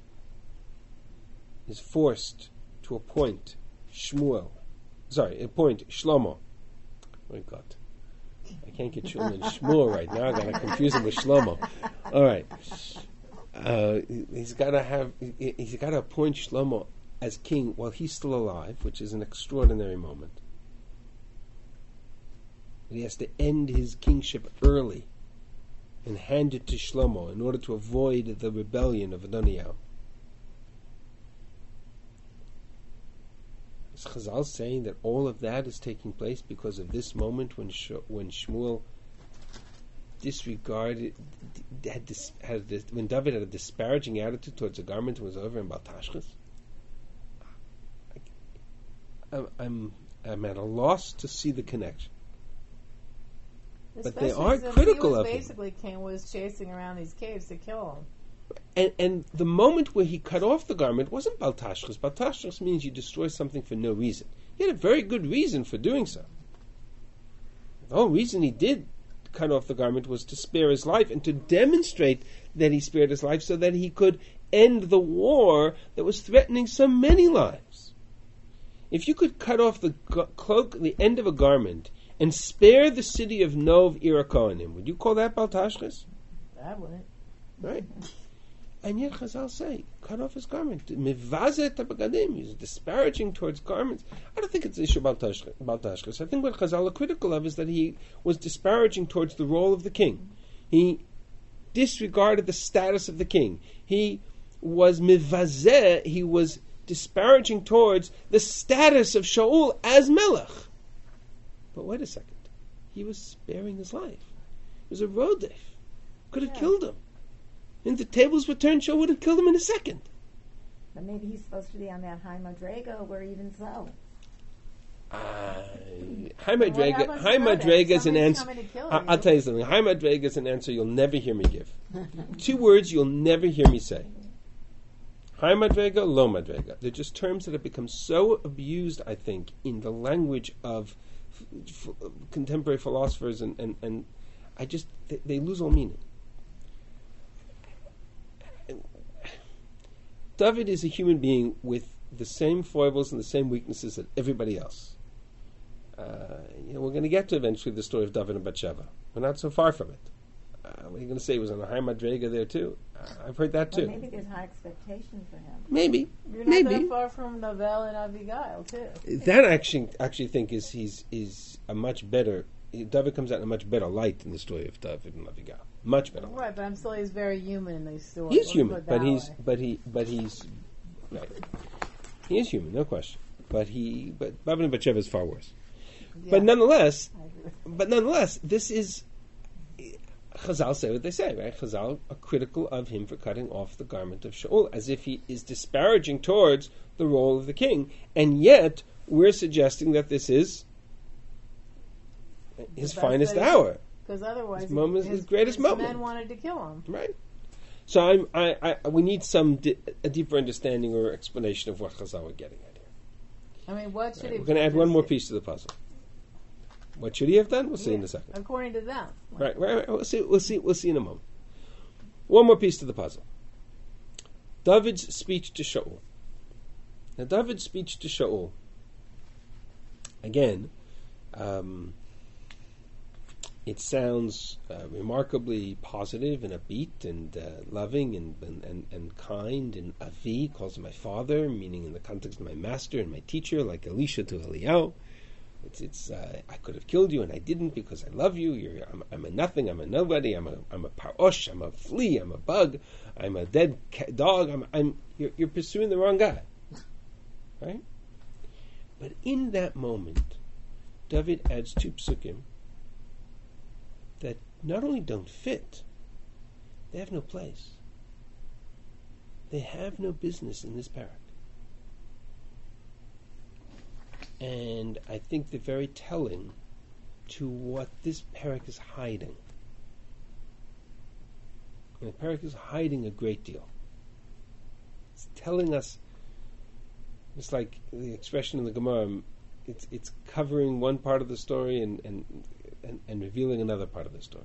is forced to appoint Shmuel, sorry, appoint Shlomo. Oh my God. I can't get Shmuel and Shmuel right now. I got to confuse him with Shlomo. All right. Uh, he's got to have. He, he's got to appoint Shlomo as king while he's still alive, which is an extraordinary moment. He has to end his kingship early and hand it to Shlomo in order to avoid the rebellion of Adoniyahu. Is Chazal saying that all of that is taking place because of this moment when Sh- when Shmuel disregarded, had dis, had this, when David had a disparaging attitude towards the garment and was over in Baltashkes? I'm, I'm I'm at a loss to see the connection. But they are since critical he was of him. basically King was chasing around these caves to kill him. And, and the moment where he cut off the garment wasn't Baltashkes. Baltashkes means you destroy something for no reason. He had a very good reason for doing so. The whole reason he did cut off the garment was to spare his life and to demonstrate that he spared his life so that he could end the war that was threatening so many lives. If you could cut off the gu- cloak, the end of a garment, and spare the city of Nov Ir HaKohanim, would you call that Baltashkes? I wouldn't. Right. And yet Chazal say, cut off his garment. Mivazet habagadim. He's disparaging towards garments. I don't think it's an issue about Baltashkes. I think what Chazal are critical of is that he was disparaging towards the role of the king. He disregarded the status of the king. He was mivazeh. He was disparaging towards the status of Shaul as Melech. But wait a second. He was sparing his life. was a rodef. Could have Yeah. killed him. And the tables were turned, Shaul would have killed him in a second. But maybe he's supposed to be on that high madrega, where even so. Uh, high Madrega, happens high to Rodef? Madrega is an Somebody's answer. coming to kill I- you. I'll tell you something. High Madrega is an answer you'll never hear me give. Two words you'll never hear me say. High Madrega, low Madrega. They're just terms that have become so abused, I think, in the language of f- f- contemporary philosophers, and, and, and I just, they, they lose all meaning. David is a human being with the same foibles and the same weaknesses that everybody else. Uh, you know, we're going to get to eventually the story of David and Bathsheba. We're not so far from it. Uh, what are you going to say? He was on a high madrega there too. Uh, I've heard that But too. maybe there's high expectations for him. Maybe, You're not maybe. that far from Navel and Abigail, too. That I actually actually think is he's is a much better. David comes out in a much better light in the story of David and Abigail. Much better. Light. Right, but I'm still, he's very human in these stories. He's Let's human, put it but that he's way. but he but he's right. He is human, no question. But he but David and Bathsheba is far worse. Yeah. But nonetheless, I agree. but nonetheless, this is Chazal say what they say, right? Chazal are critical of him for cutting off the garment of Shaul, as if he is disparaging towards the role of the king, and yet we're suggesting that this is his best finest that he- hour, Because otherwise, His moment- his, his greatest his moment. men wanted to kill him. right? So I'm, I, I, we need some di- a deeper understanding or explanation of what Chazal are getting at here. I mean, what should Right, he? we're going to add one more piece to the puzzle. What should he have done? We'll see in Yeah, a second. According to them. Right, right, right. We'll see. We'll see. We'll see in a moment. One more piece to the puzzle. David's speech to Shaul. Now, David's speech to Shaul. Again, um, it sounds uh, remarkably positive and upbeat and uh, loving and, and, and, and kind. And Avi calls him my father, meaning in the context of my master and my teacher, like Elisha to Eliyahu. It's, it's. Uh, I could have killed you, and I didn't because I love you. You're, I'm, I'm a nothing. I'm a nobody. I'm a. I'm a parosh. I'm a flea. I'm a bug. I'm a dead ca- dog. I'm. I'm. You're, you're pursuing the wrong guy, right? But in that moment, David adds two psukim that not only don't fit, they have no place. They have no business in this parak. And I think they're very telling to what this parak is hiding. And the parak is hiding a great deal. It's telling us, it's like the expression in the Gemara, it's it's covering one part of the story and, and, and, and revealing another part of the story.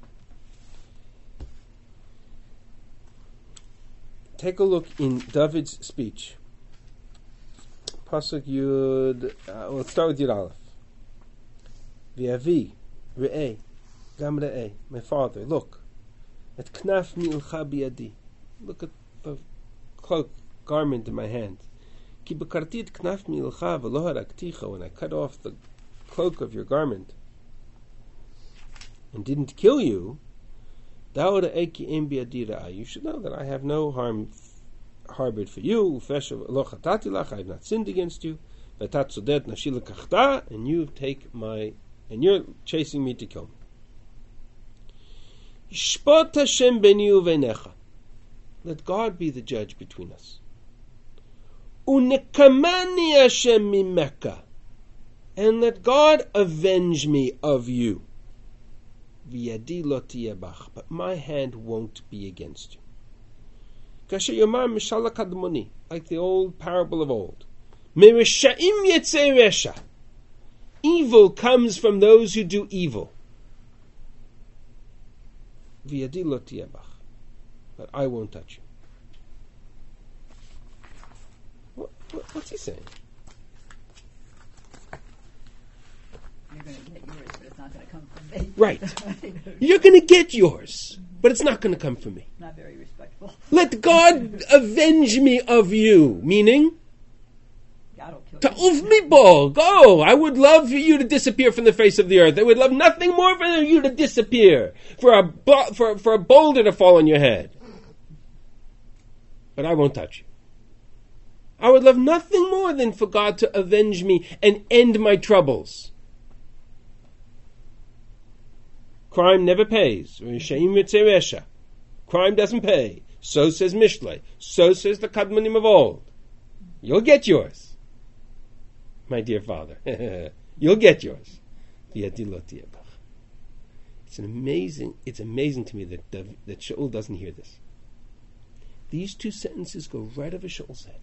Take a look in David's speech. Pasuk Yud. Uh, let's start with Yud Aleph. V'avi, re'eh, gam re'eh, my father, look. Et knaf mi'ilcha biyadi. Look at the cloak, garment in my hand. Ki b'karti et knaf mi'ilcha v'lo harakticha. When I cut off the cloak of your garment and didn't kill you, da'o re'eh ki em biyadi ra'ah. You should know that I have no harm harbored for you. I have not sinned against you. And you take my, and you're chasing me to kill me. Let God be the judge between us. And let God avenge me of you. But my hand won't be against you. Like the old parable of old. Evil comes from those who do evil. But I won't touch you. What, what, what's he saying? You're going to get yours, but it's not going to come from me. Right. You're going to get yours, but it's not going to come from me. Not very respectful. Let God avenge me of you. Meaning, God will kill Ta'uf mibol, go. I would love for you to disappear from the face of the earth. I would love nothing more for you to disappear, for a bo- for for a boulder to fall on your head. But I won't touch you. I would love nothing more than for God to avenge me and end my troubles. Crime never pays. Crime doesn't pay. So says Mishlei. So says the Kadmonim of old. You'll get yours, my dear father. You'll get yours. It's an amazing. It's amazing to me that that Shaul doesn't hear this. These two sentences go right over Shaul's head.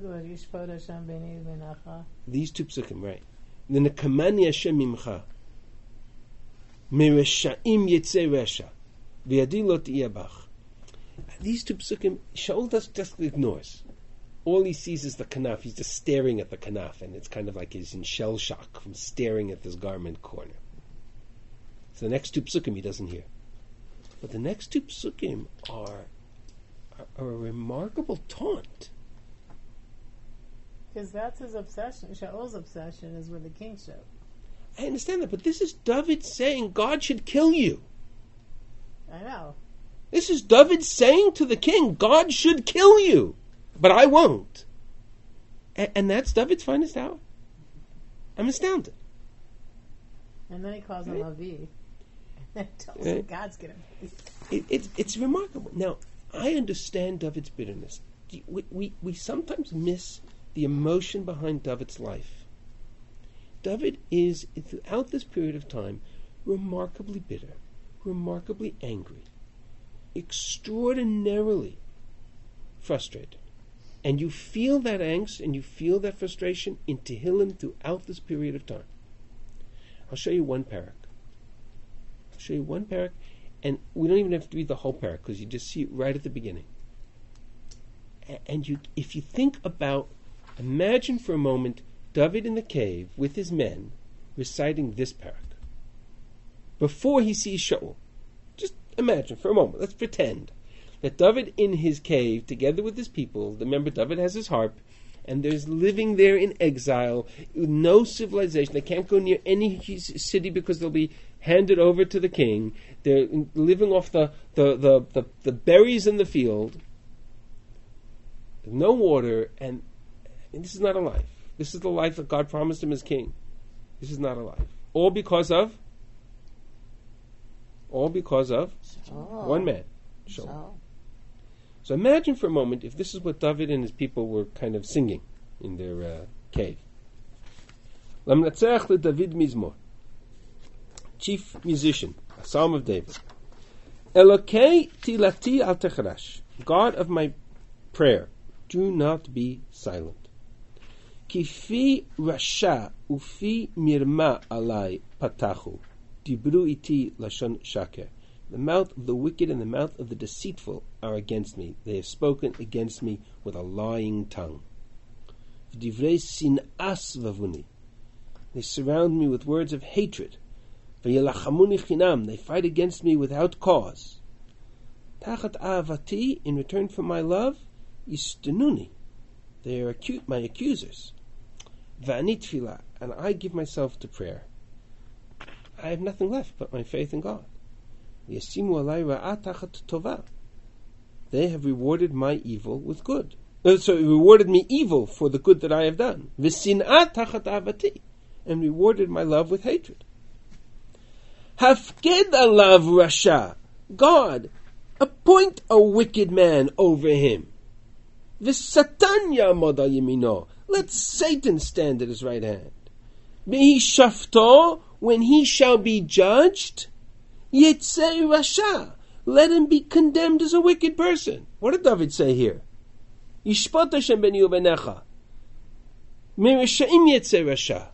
These two psukim, right? The Nekamani Hashem Mimcha, Mereshaim Yitzei Resha, V'yadi Lo Tiyeh Bach. These two psukim, Shaul just, just ignores. All he sees is the kanaf. He's just staring at the kanaf, and it's kind of like he's in shell shock from staring at this garment corner. So the next two psukim he doesn't hear. But the next two psukim are, are, are a remarkable taunt. Because that's his obsession. Shaul's obsession is with the kingship. I understand that, but this is David saying God should kill you. I know. This is David saying to the king, God should kill you, but I won't. And, and that's David's finest hour. I'm astounded. And then he calls him right? Avi. And tells right? him God's going to be. It, it, it's remarkable. Now, I understand David's bitterness. We, we, we sometimes miss the emotion behind David's life. David is, throughout this period of time, remarkably bitter, remarkably angry, extraordinarily frustrated. And you feel that angst and you feel that frustration in Tehillim throughout this period of time. I'll show you one parak. I'll show you one parak, and we don't even have to read the whole parak because you just see it right at the beginning. And you, if you think about, imagine for a moment David in the cave with his men reciting this parak before he sees Shaul. Just imagine for a moment. Let's pretend that David in his cave, together with his people, remember David has his harp, and there's living there in exile, no civilization. They can't go near any city because they'll be handed over to the king. They're living off the, the, the, the, the berries in the field. No water, and, and this is not a life. This is the life that God promised him as king. This is not a life. All because of? All because of? Oh. One man. Shaul. So imagine for a moment if this is what David and his people were kind of singing in their uh, cave. Lamnatzeach le David Mizmor, chief musician, a psalm of David. Elokei tilati al techarash, God of my prayer, do not be silent. Kifi rasha ufi mirma alai patachu, dibru iti lashon shaker. The mouth of the wicked and the mouth of the deceitful are against me. They have spoken against me with a lying tongue. V'divrei sin'as vavuni. They surround me with words of hatred. V'yelachamuni chinam. They fight against me without cause. Tachat ahavati, in return for my love, yistenuni. They are acu- my accusers. V'ani tefillah, and I give myself to prayer. I have nothing left but my faith in God. They have rewarded my evil with good. Uh, so rewarded me evil for the good that I have done. And rewarded my love with hatred. Hafked alav rasha. God, appoint a wicked man over him. V'satan yamod al yamino. Let Satan stand at his right hand. V'hi shafto, when he shall be judged, Yitzei Rasha, let him be condemned as a wicked person. What did David say here? Yishpat Hashem beni ubenecha. Mereshaim Yitzei Rasha.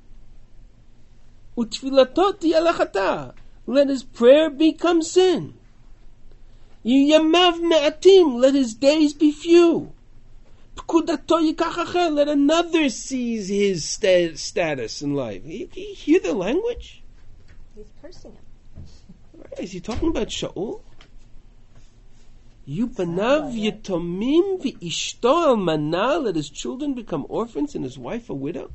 Utfilatot yalachata. Let his prayer become sin. Yamav me'atim. Let his days be few. Pkudato yikach acher. Let another seize his sta- status in life. You, you hear the language? He's cursing him. Is he talking about Shaul? Yupanav yitomim v'ishto almana, let his children become orphans and his wife a widow.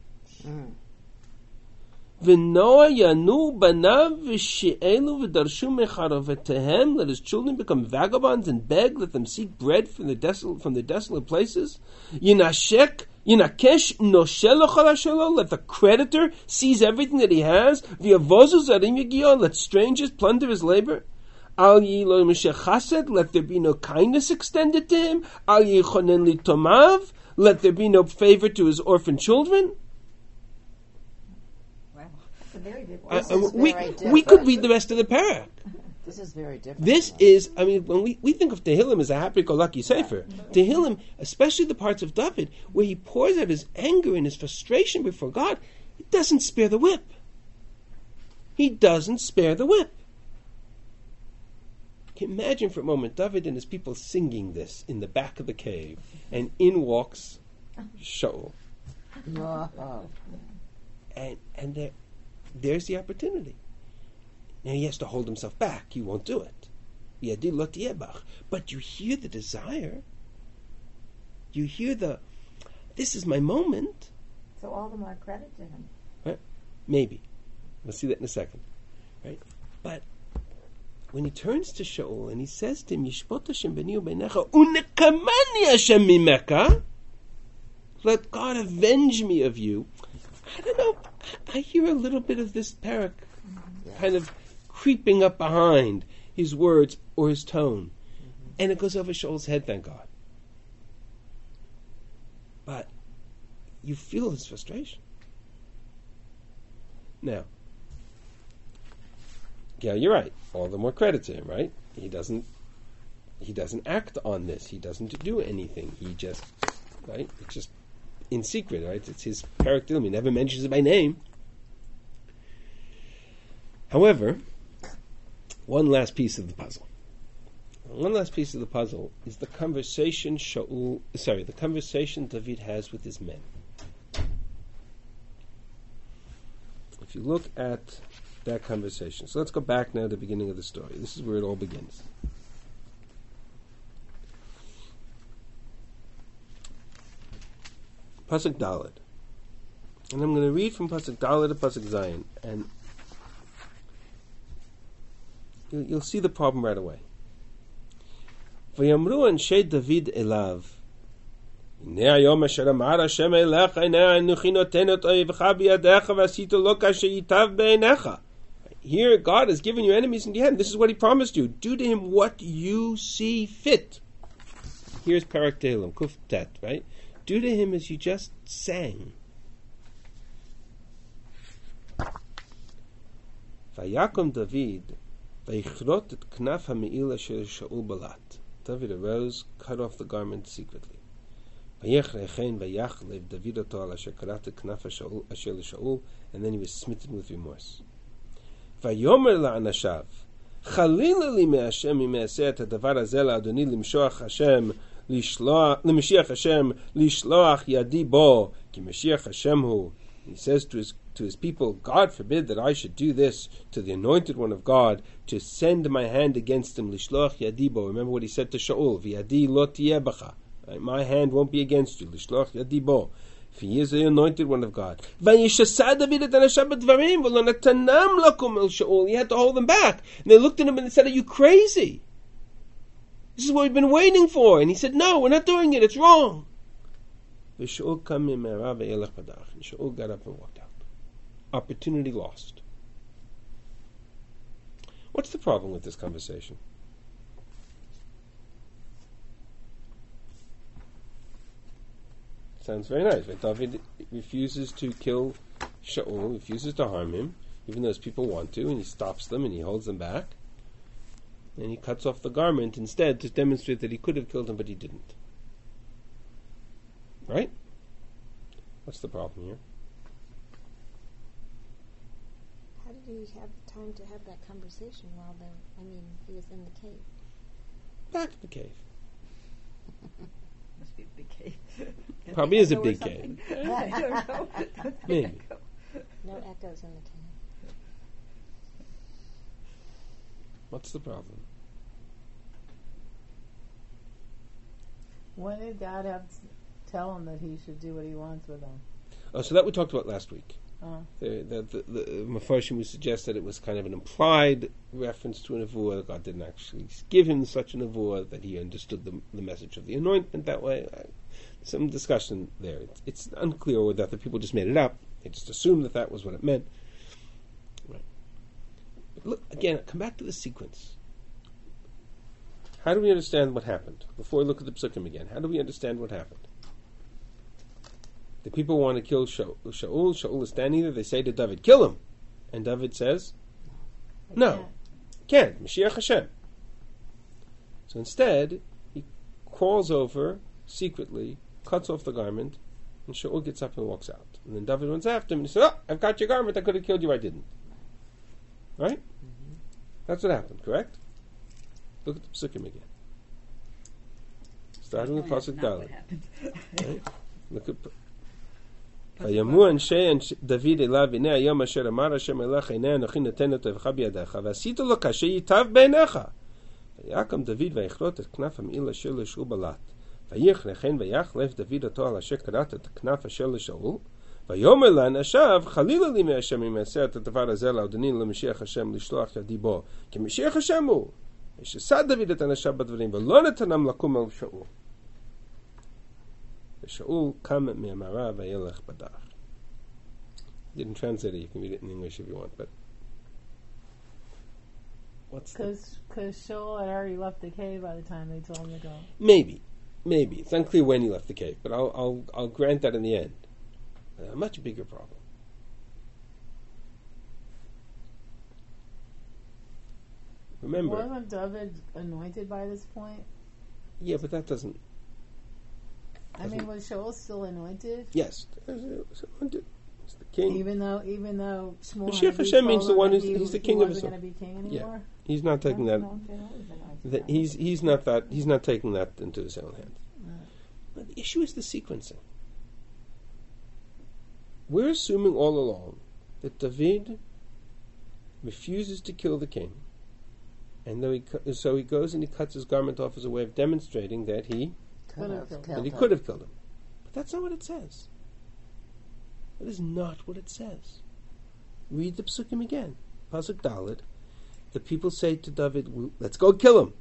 V'noah yanu banav v'she'elu v'darshu mecharovetehem, let his children become vagabonds and beg, let them seek bread from the desolate from the desolate places. Yinashek Yinakesh noshel ochal ashelo, let the creditor seize everything that he has. V'yavozu zarim yigio, let strangers plunder his labor. Al yilo mishech chesed, let there be no kindness extended to him. Al yichonen li tomav, let there be no favor to his orphan children. Wow. It's a very different. Uh, This uh, is we, very we different. could read the rest of the parak. This is very different. This is, I mean, when we, we think of Tehillim as a happy-go-lucky sefer, Tehillim, especially the parts of David, where he pours out his anger and his frustration before God, he doesn't spare the whip. He doesn't spare the whip. Can you imagine for a moment David and his people singing this in the back of the cave, and in walks Shaul. Oh. And, and there, there's the opportunity. Now he has to hold himself back. He won't do it. But you hear the desire. You hear the, this is my moment. So all the more credit to him. Right? Maybe. We'll see that in a second. Right? But when he turns to Shaul and he says to him, Yishpot Hashem b'ni u'beinecha, u'nekamani Hashem mimeka, let God avenge me of you. I don't know. I hear a little bit of this parak Yes. kind of creeping up behind his words or his tone. Mm-hmm. And it goes over Shaul's head, thank God. But you feel his frustration. Now, yeah, you're right. All the more credit to him, right? He doesn't he doesn't act on this. He doesn't do anything. He just, right? It's just in secret, right? It's his character. He never mentions it by name. However, one last piece of the puzzle. One last piece of the puzzle is the conversation Shaul, sorry, the conversation David has with his men. If you look at that conversation, so let's go back now to the beginning of the story. This is where it all begins. Pasuk Daled, and I'm going to read from Pasuk Daled to Pasuk Zayin, and you'll, you'll see the problem right away. V'yamru anshe David elav, Hine hayom asher amar Hashem elecha, hine anuchi noten et oivcha biyadecha v'asito lo kasher yitav b'einecha. Here God has given you enemies in your hand. This is what He promised you. Do to him what you see fit. Here's Parak Tehillim, Kuf Tet, right? Do to him as you just sang. Vayakom David, vayichrot et knaf ha'me'il asher Shaul balat. David arose, cut off the garment secretly. Vayechrechen vayachlev David oto al asher karat et knaf asher Shaul, and then he was smitten with remorse. Vayomer la'anashav, chalila li me'Hashem ime'aseh et hadavar hazeh la'adoni limshoach Hashem L'Mashiach Hashem Lishloach Yadi Bo Ki Mashiach Hashem Hu. He says to his to his people, God forbid that I should do this to the anointed one of God, to send my hand against him. Lishloach Yadi Bo. Remember what he said to Shaul, V'yadi lo tiyeh bacha. My hand won't be against you. Lishloach Yadi Bo. If he is the anointed one of God. Vayishasad David et anashav b'dvarim v'lo natanam lakum el Shaul. He had to hold them back. And they looked at him and said, are you crazy? This is what we've been waiting for. And he said, no, we're not doing it. It's wrong. And Shaul got up and walked out. Opportunity lost. What's the problem with this conversation? Sounds very nice. But David refuses to kill Shaul, refuses to harm him, even though his people want to, and he stops them and he holds them back. And he cuts off the garment instead to demonstrate that he could have killed him, but he didn't. Right? What's the problem here? How did he have time to have that conversation while the, I mean, he was in the cave? Back to the cave. Must be a big cave. Probably is a Echo or big something. cave. I don't know. Maybe. No echoes in the cave. What's the problem? When did God have to tell him that he should do what he wants with him? Oh, so that we talked about last week. Oh. The, the, the, the Mefarshim would suggest that it was kind of an implied reference to a nevuah, that God didn't actually give him such a nevuah, that he understood the, the message of the anointment that way. I, some discussion there. It's, it's unclear whether the people just made it up. They just assumed that that was what it meant. Right. But look, again, come back to the sequence. How do we understand what happened? Before we look at the Psukim again, how do we understand what happened? The people want to kill Shaul. Shaul, Shaul is standing there. They say to David, kill him. And David says, no, can't. Mashiach Hashem. So instead, he crawls over secretly, cuts off the garment, and Shaul gets up and walks out. And then David runs after him and he says, oh, I've got your garment. I could have killed you. I didn't. Right? Mm-hmm. That's what happened, correct? Look at the Psukim again. Starting with Pasuk Dalet. Right? Look at ויאמרו אנשי דוד אליו הנה היום אשר אמר השם אליך הנה אנוכי נותן את אויבך בידיך ועשית לו כאשר ייטב בעיניך ויקם דוד ויכרות את כנף המעיל אשר לשאול בלט ויך לכן ויחלף דוד אותו על אשר כרת את כנף אשר לשאול ויאמר לאנשיו חלילה לי מהשם אם אעשה את הדבר הזה לאדוני למשיח השם לשלוח ידי בו כי משיח השם הוא וששא דוד את אנשיו בדברים ולא נתנם לקום על שאול Shaul come me'amara vayelech badach. Didn't translate it. You can read it in English if you want, but what's because because Shaul had already left the cave by the time they told him to go. Maybe, maybe it's unclear when he left the cave, but I'll I'll I'll grant that in the end. A much bigger problem. Remember, wasn't David anointed by this point? Yeah, but that doesn't. I mean, was Shaul still anointed? Yes, it's anointed. He's the king. Even though, even though Shmuel Mashiach Hashem means the one who's he, he's the he king of his wasn't own. going to be king anymore. Yeah, he's not taking that. that he's he's not that. He's not taking that into his own hands. Right. But the issue is the sequencing. We're assuming all along that David refuses to kill the king, and though he so he goes and he cuts his garment off as a way of demonstrating that he. Could have killed that he him. could have killed him. But that's not what it says. That is not what it says. Read the Psukim again. Pasuk Dalet. The people say to David, let's go kill him.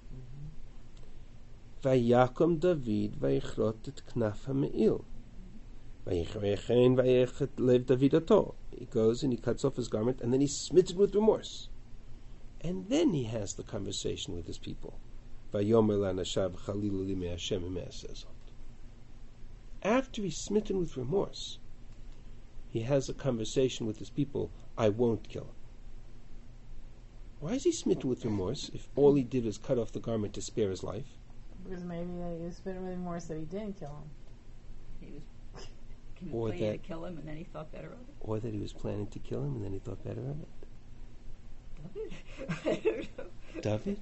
Vayakom David vayichrot et knaf ha'me'il. Vayichrechen vayichet lev David ato. He goes and he cuts off his garment and then he's smitten with remorse. And then he has the conversation with his people. After he's smitten with remorse, he has a conversation with his people, I won't kill him. Why is he smitten with remorse if all he did was cut off the garment to spare his life? Because maybe he was smitten with remorse that he didn't kill him. He was Or planning that, to kill him and then he thought better of it. or that he was planning to kill him and then he thought better of it. David? I don't know. David?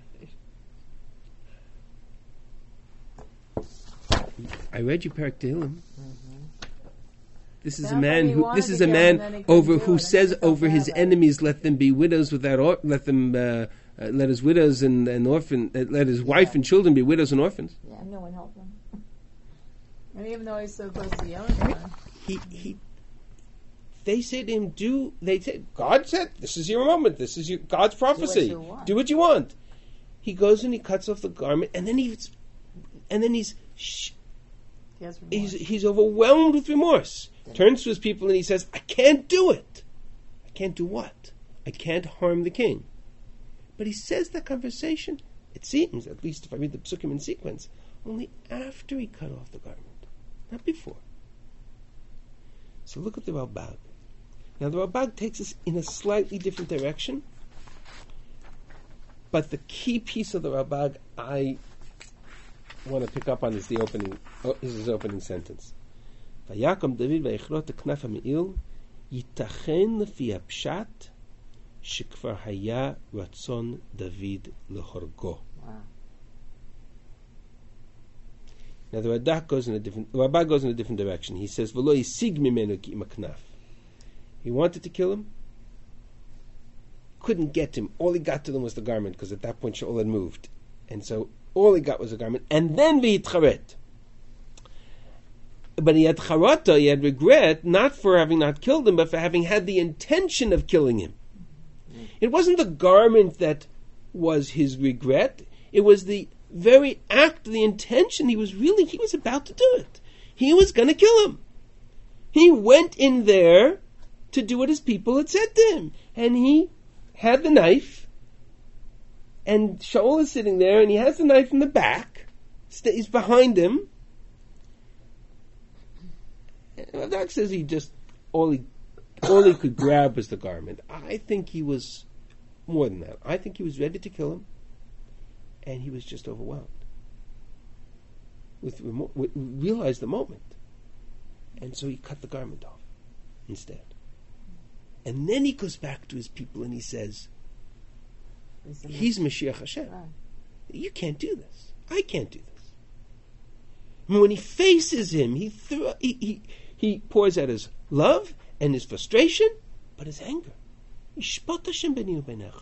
I read you Perek Tehillim. This is Sounds a man like he who. wanted This is to a kill him and then man he couldn't over do who it, and says he felt over bad his about it. enemies, "Let them be widows without. Or, let them. Uh, uh, let his widows and, and orphan. Uh, let his wife and children be widows and orphans." Yeah, no one helped him. And even though he's so close to Yonatan, He he. They say to him, "Do." They say, "God said, this is your moment. This is your God's prophecy. you want." Do what you want." He goes and he cuts off the garment, and then he's, and then he's. Sh- he has remorse. He's, he's overwhelmed with remorse. Turns to his people and he says, I can't do it. I can't do what? I can't harm the king. But he says that conversation, it seems, at least if I read the Psukim in sequence, only after he cut off the garment, not before. So look at the Ralbag. Now the Ralbag takes us in a slightly different direction, but the key piece of the Ralbag I want to pick up on is the opening. Oh, is his opening sentence. Vayakom David vayichrot knaf ha'me'il yitachen lefi hapshat shekvar haya ratzon David lehorgo. Wow. Now the Radak goes in a different. The Rabbah goes in a different direction. He says, "V'lo yisig mimenu ki maknaf." He wanted to kill him, couldn't get him. All he got to them was the garment, because at that point Shaul had moved, and so all he got was a garment. And then v'hitcharet. but he had charata, he had regret, not for having not killed him, but for having had the intention of killing him. It wasn't the garment that was his regret. It was the very act, the intention. He was really, he was about to do it. He was going to kill him. He went in there to do what his people had said to him. And he had the knife. And Shaul is sitting there, and he has the knife in the back. He's behind him. And Doc says he just, all he, all he could grab was the garment. I think he was more than that. I think he was ready to kill him. And he was just overwhelmed. With, remo- with realized the moment. And so he cut the garment off instead. And then he goes back to his people and he says, he's Mashiach Hashem. You can't do this. I can't do this. And when he faces him, he, thro- he, he, he pours out his love and his frustration, but his anger. Yishpot Hashem b'ni u'beinecha.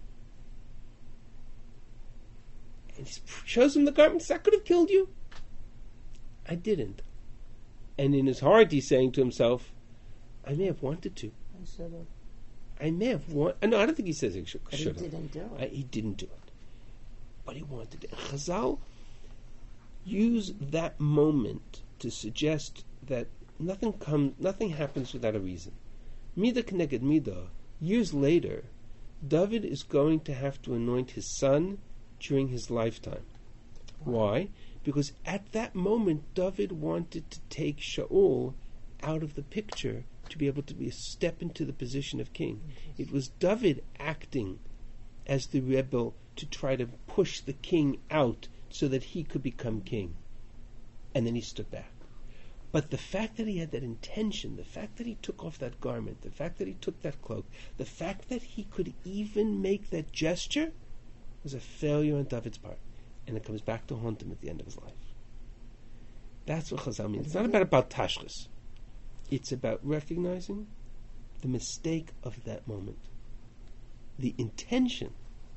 And he shows him the garment. Says, I could have killed you. I didn't. And in his heart, he's saying to himself, I may have wanted to. I should have. I may have wanted. No, I don't think he says he should But he have. didn't do it. I, he didn't do it. But he wanted it. Chazal use that moment to suggest that nothing comes, nothing happens without a reason. Midah k'neged midah. Years later, David is going to have to anoint his son during his lifetime. Why? Because at that moment, David wanted to take Shaul out of the picture to be able to be a step into the position of king. It was David acting as the rebel to try to push the king out so that he could become king. And then he stood back. But the fact that he had that intention, the fact that he took off that garment, the fact that he took that cloak, the fact that he could even make that gesture was a failure on David's part. And it comes back to haunt him at the end of his life. That's what Chazal means. It's not about about tashchis. It's about recognizing the mistake of that moment. The intention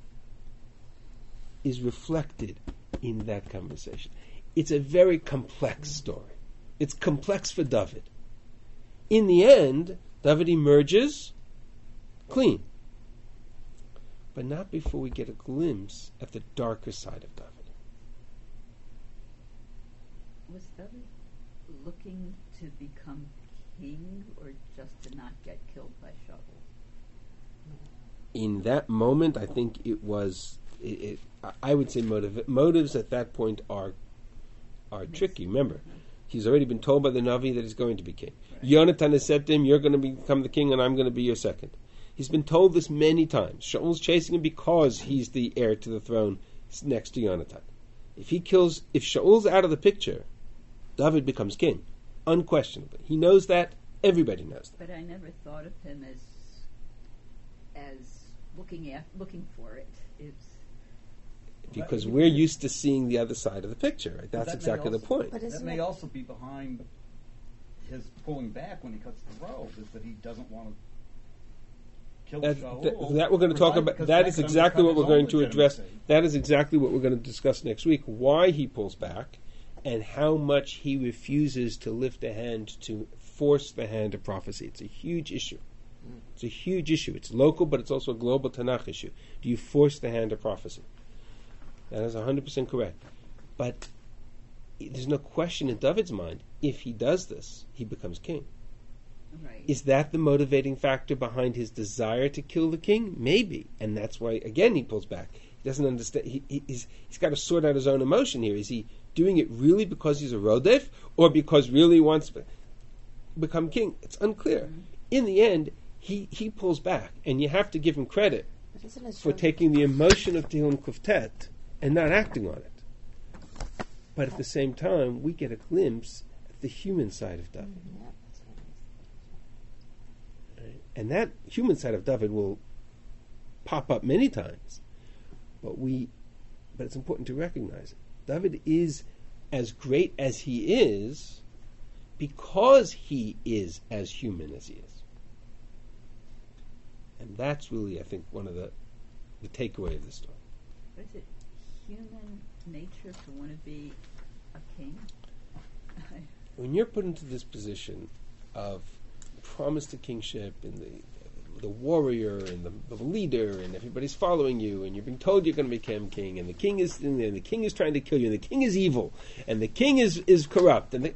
is reflected in that conversation. It's a very complex story. It's complex for David. In the end, David emerges clean. But not before we get a glimpse at the darker side of David. Was David looking to become king or just to not get killed by Shaul? In that moment, I think it was. It, it, I would say motive, motives at that point are are tricky. Remember, he's already been told by the Navi that he's going to be king. Right. Yonatan has said to him, "You're going to become the king, and I'm going to be your second." He's been told this many times. Shaul's chasing him because he's the heir to the throne next to Yonatan. If he kills, if Shaul's out of the picture, David becomes king, unquestionably. He knows that. Everybody knows that. But I never thought of him as as looking at looking for it. It's because we're used to seeing the other side of the picture. Right? That's that exactly also, the point. But that isn't may it, also be behind his pulling back when he cuts the robe, is that he doesn't want to kill That, Shaul. that, that we're going to talk about. That is exactly what we're going to address. That is exactly what we're going to discuss next week. Why he pulls back, and how much he refuses to lift a hand to force the hand of prophecy. It's a huge issue. It's a huge issue. It's local, but it's also a global Tanakh issue. Do you force the hand of prophecy? That is one hundred percent correct. But there's no question in David's mind, if he does this, he becomes king. right. Is that the motivating factor behind his desire to kill the king? Maybe. And that's why, again, he pulls back. He doesn't understand. He, he, he's, he's got to sort out his own emotion here. Is he doing it really because he's a rodef, or because really he wants to become king? It's unclear. Mm-hmm. In the end, he, he pulls back, and you have to give him credit but isn't it for true? taking the emotion of Tehillim Kuftet and not acting on it. But at the same time, we get a glimpse at the human side of David. Yeah, that's what it is. Right? And that human side of David will pop up many times. But we, but it's important to recognize it. David is as great as he is because he is as human as he is. And that's really, I think, one of the the takeaway of the story. Is it human nature to want to be a king? when you're put into this position of promise to kingship and the the warrior and the, the leader and everybody's following you and you're being told you're going to become king and the king is and the king is trying to kill you and the king is evil and the king is, is corrupt and the,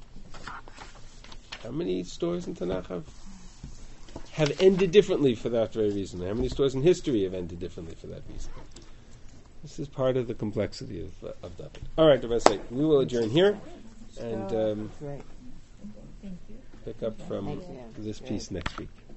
how many stories in Tanakh have have ended differently for that very reason? How many stories in history have ended differently for that reason? This is part of the complexity of uh, of David. All right, Rabbi say we will adjourn here and um, Great. pick up from Thank you. this piece next week.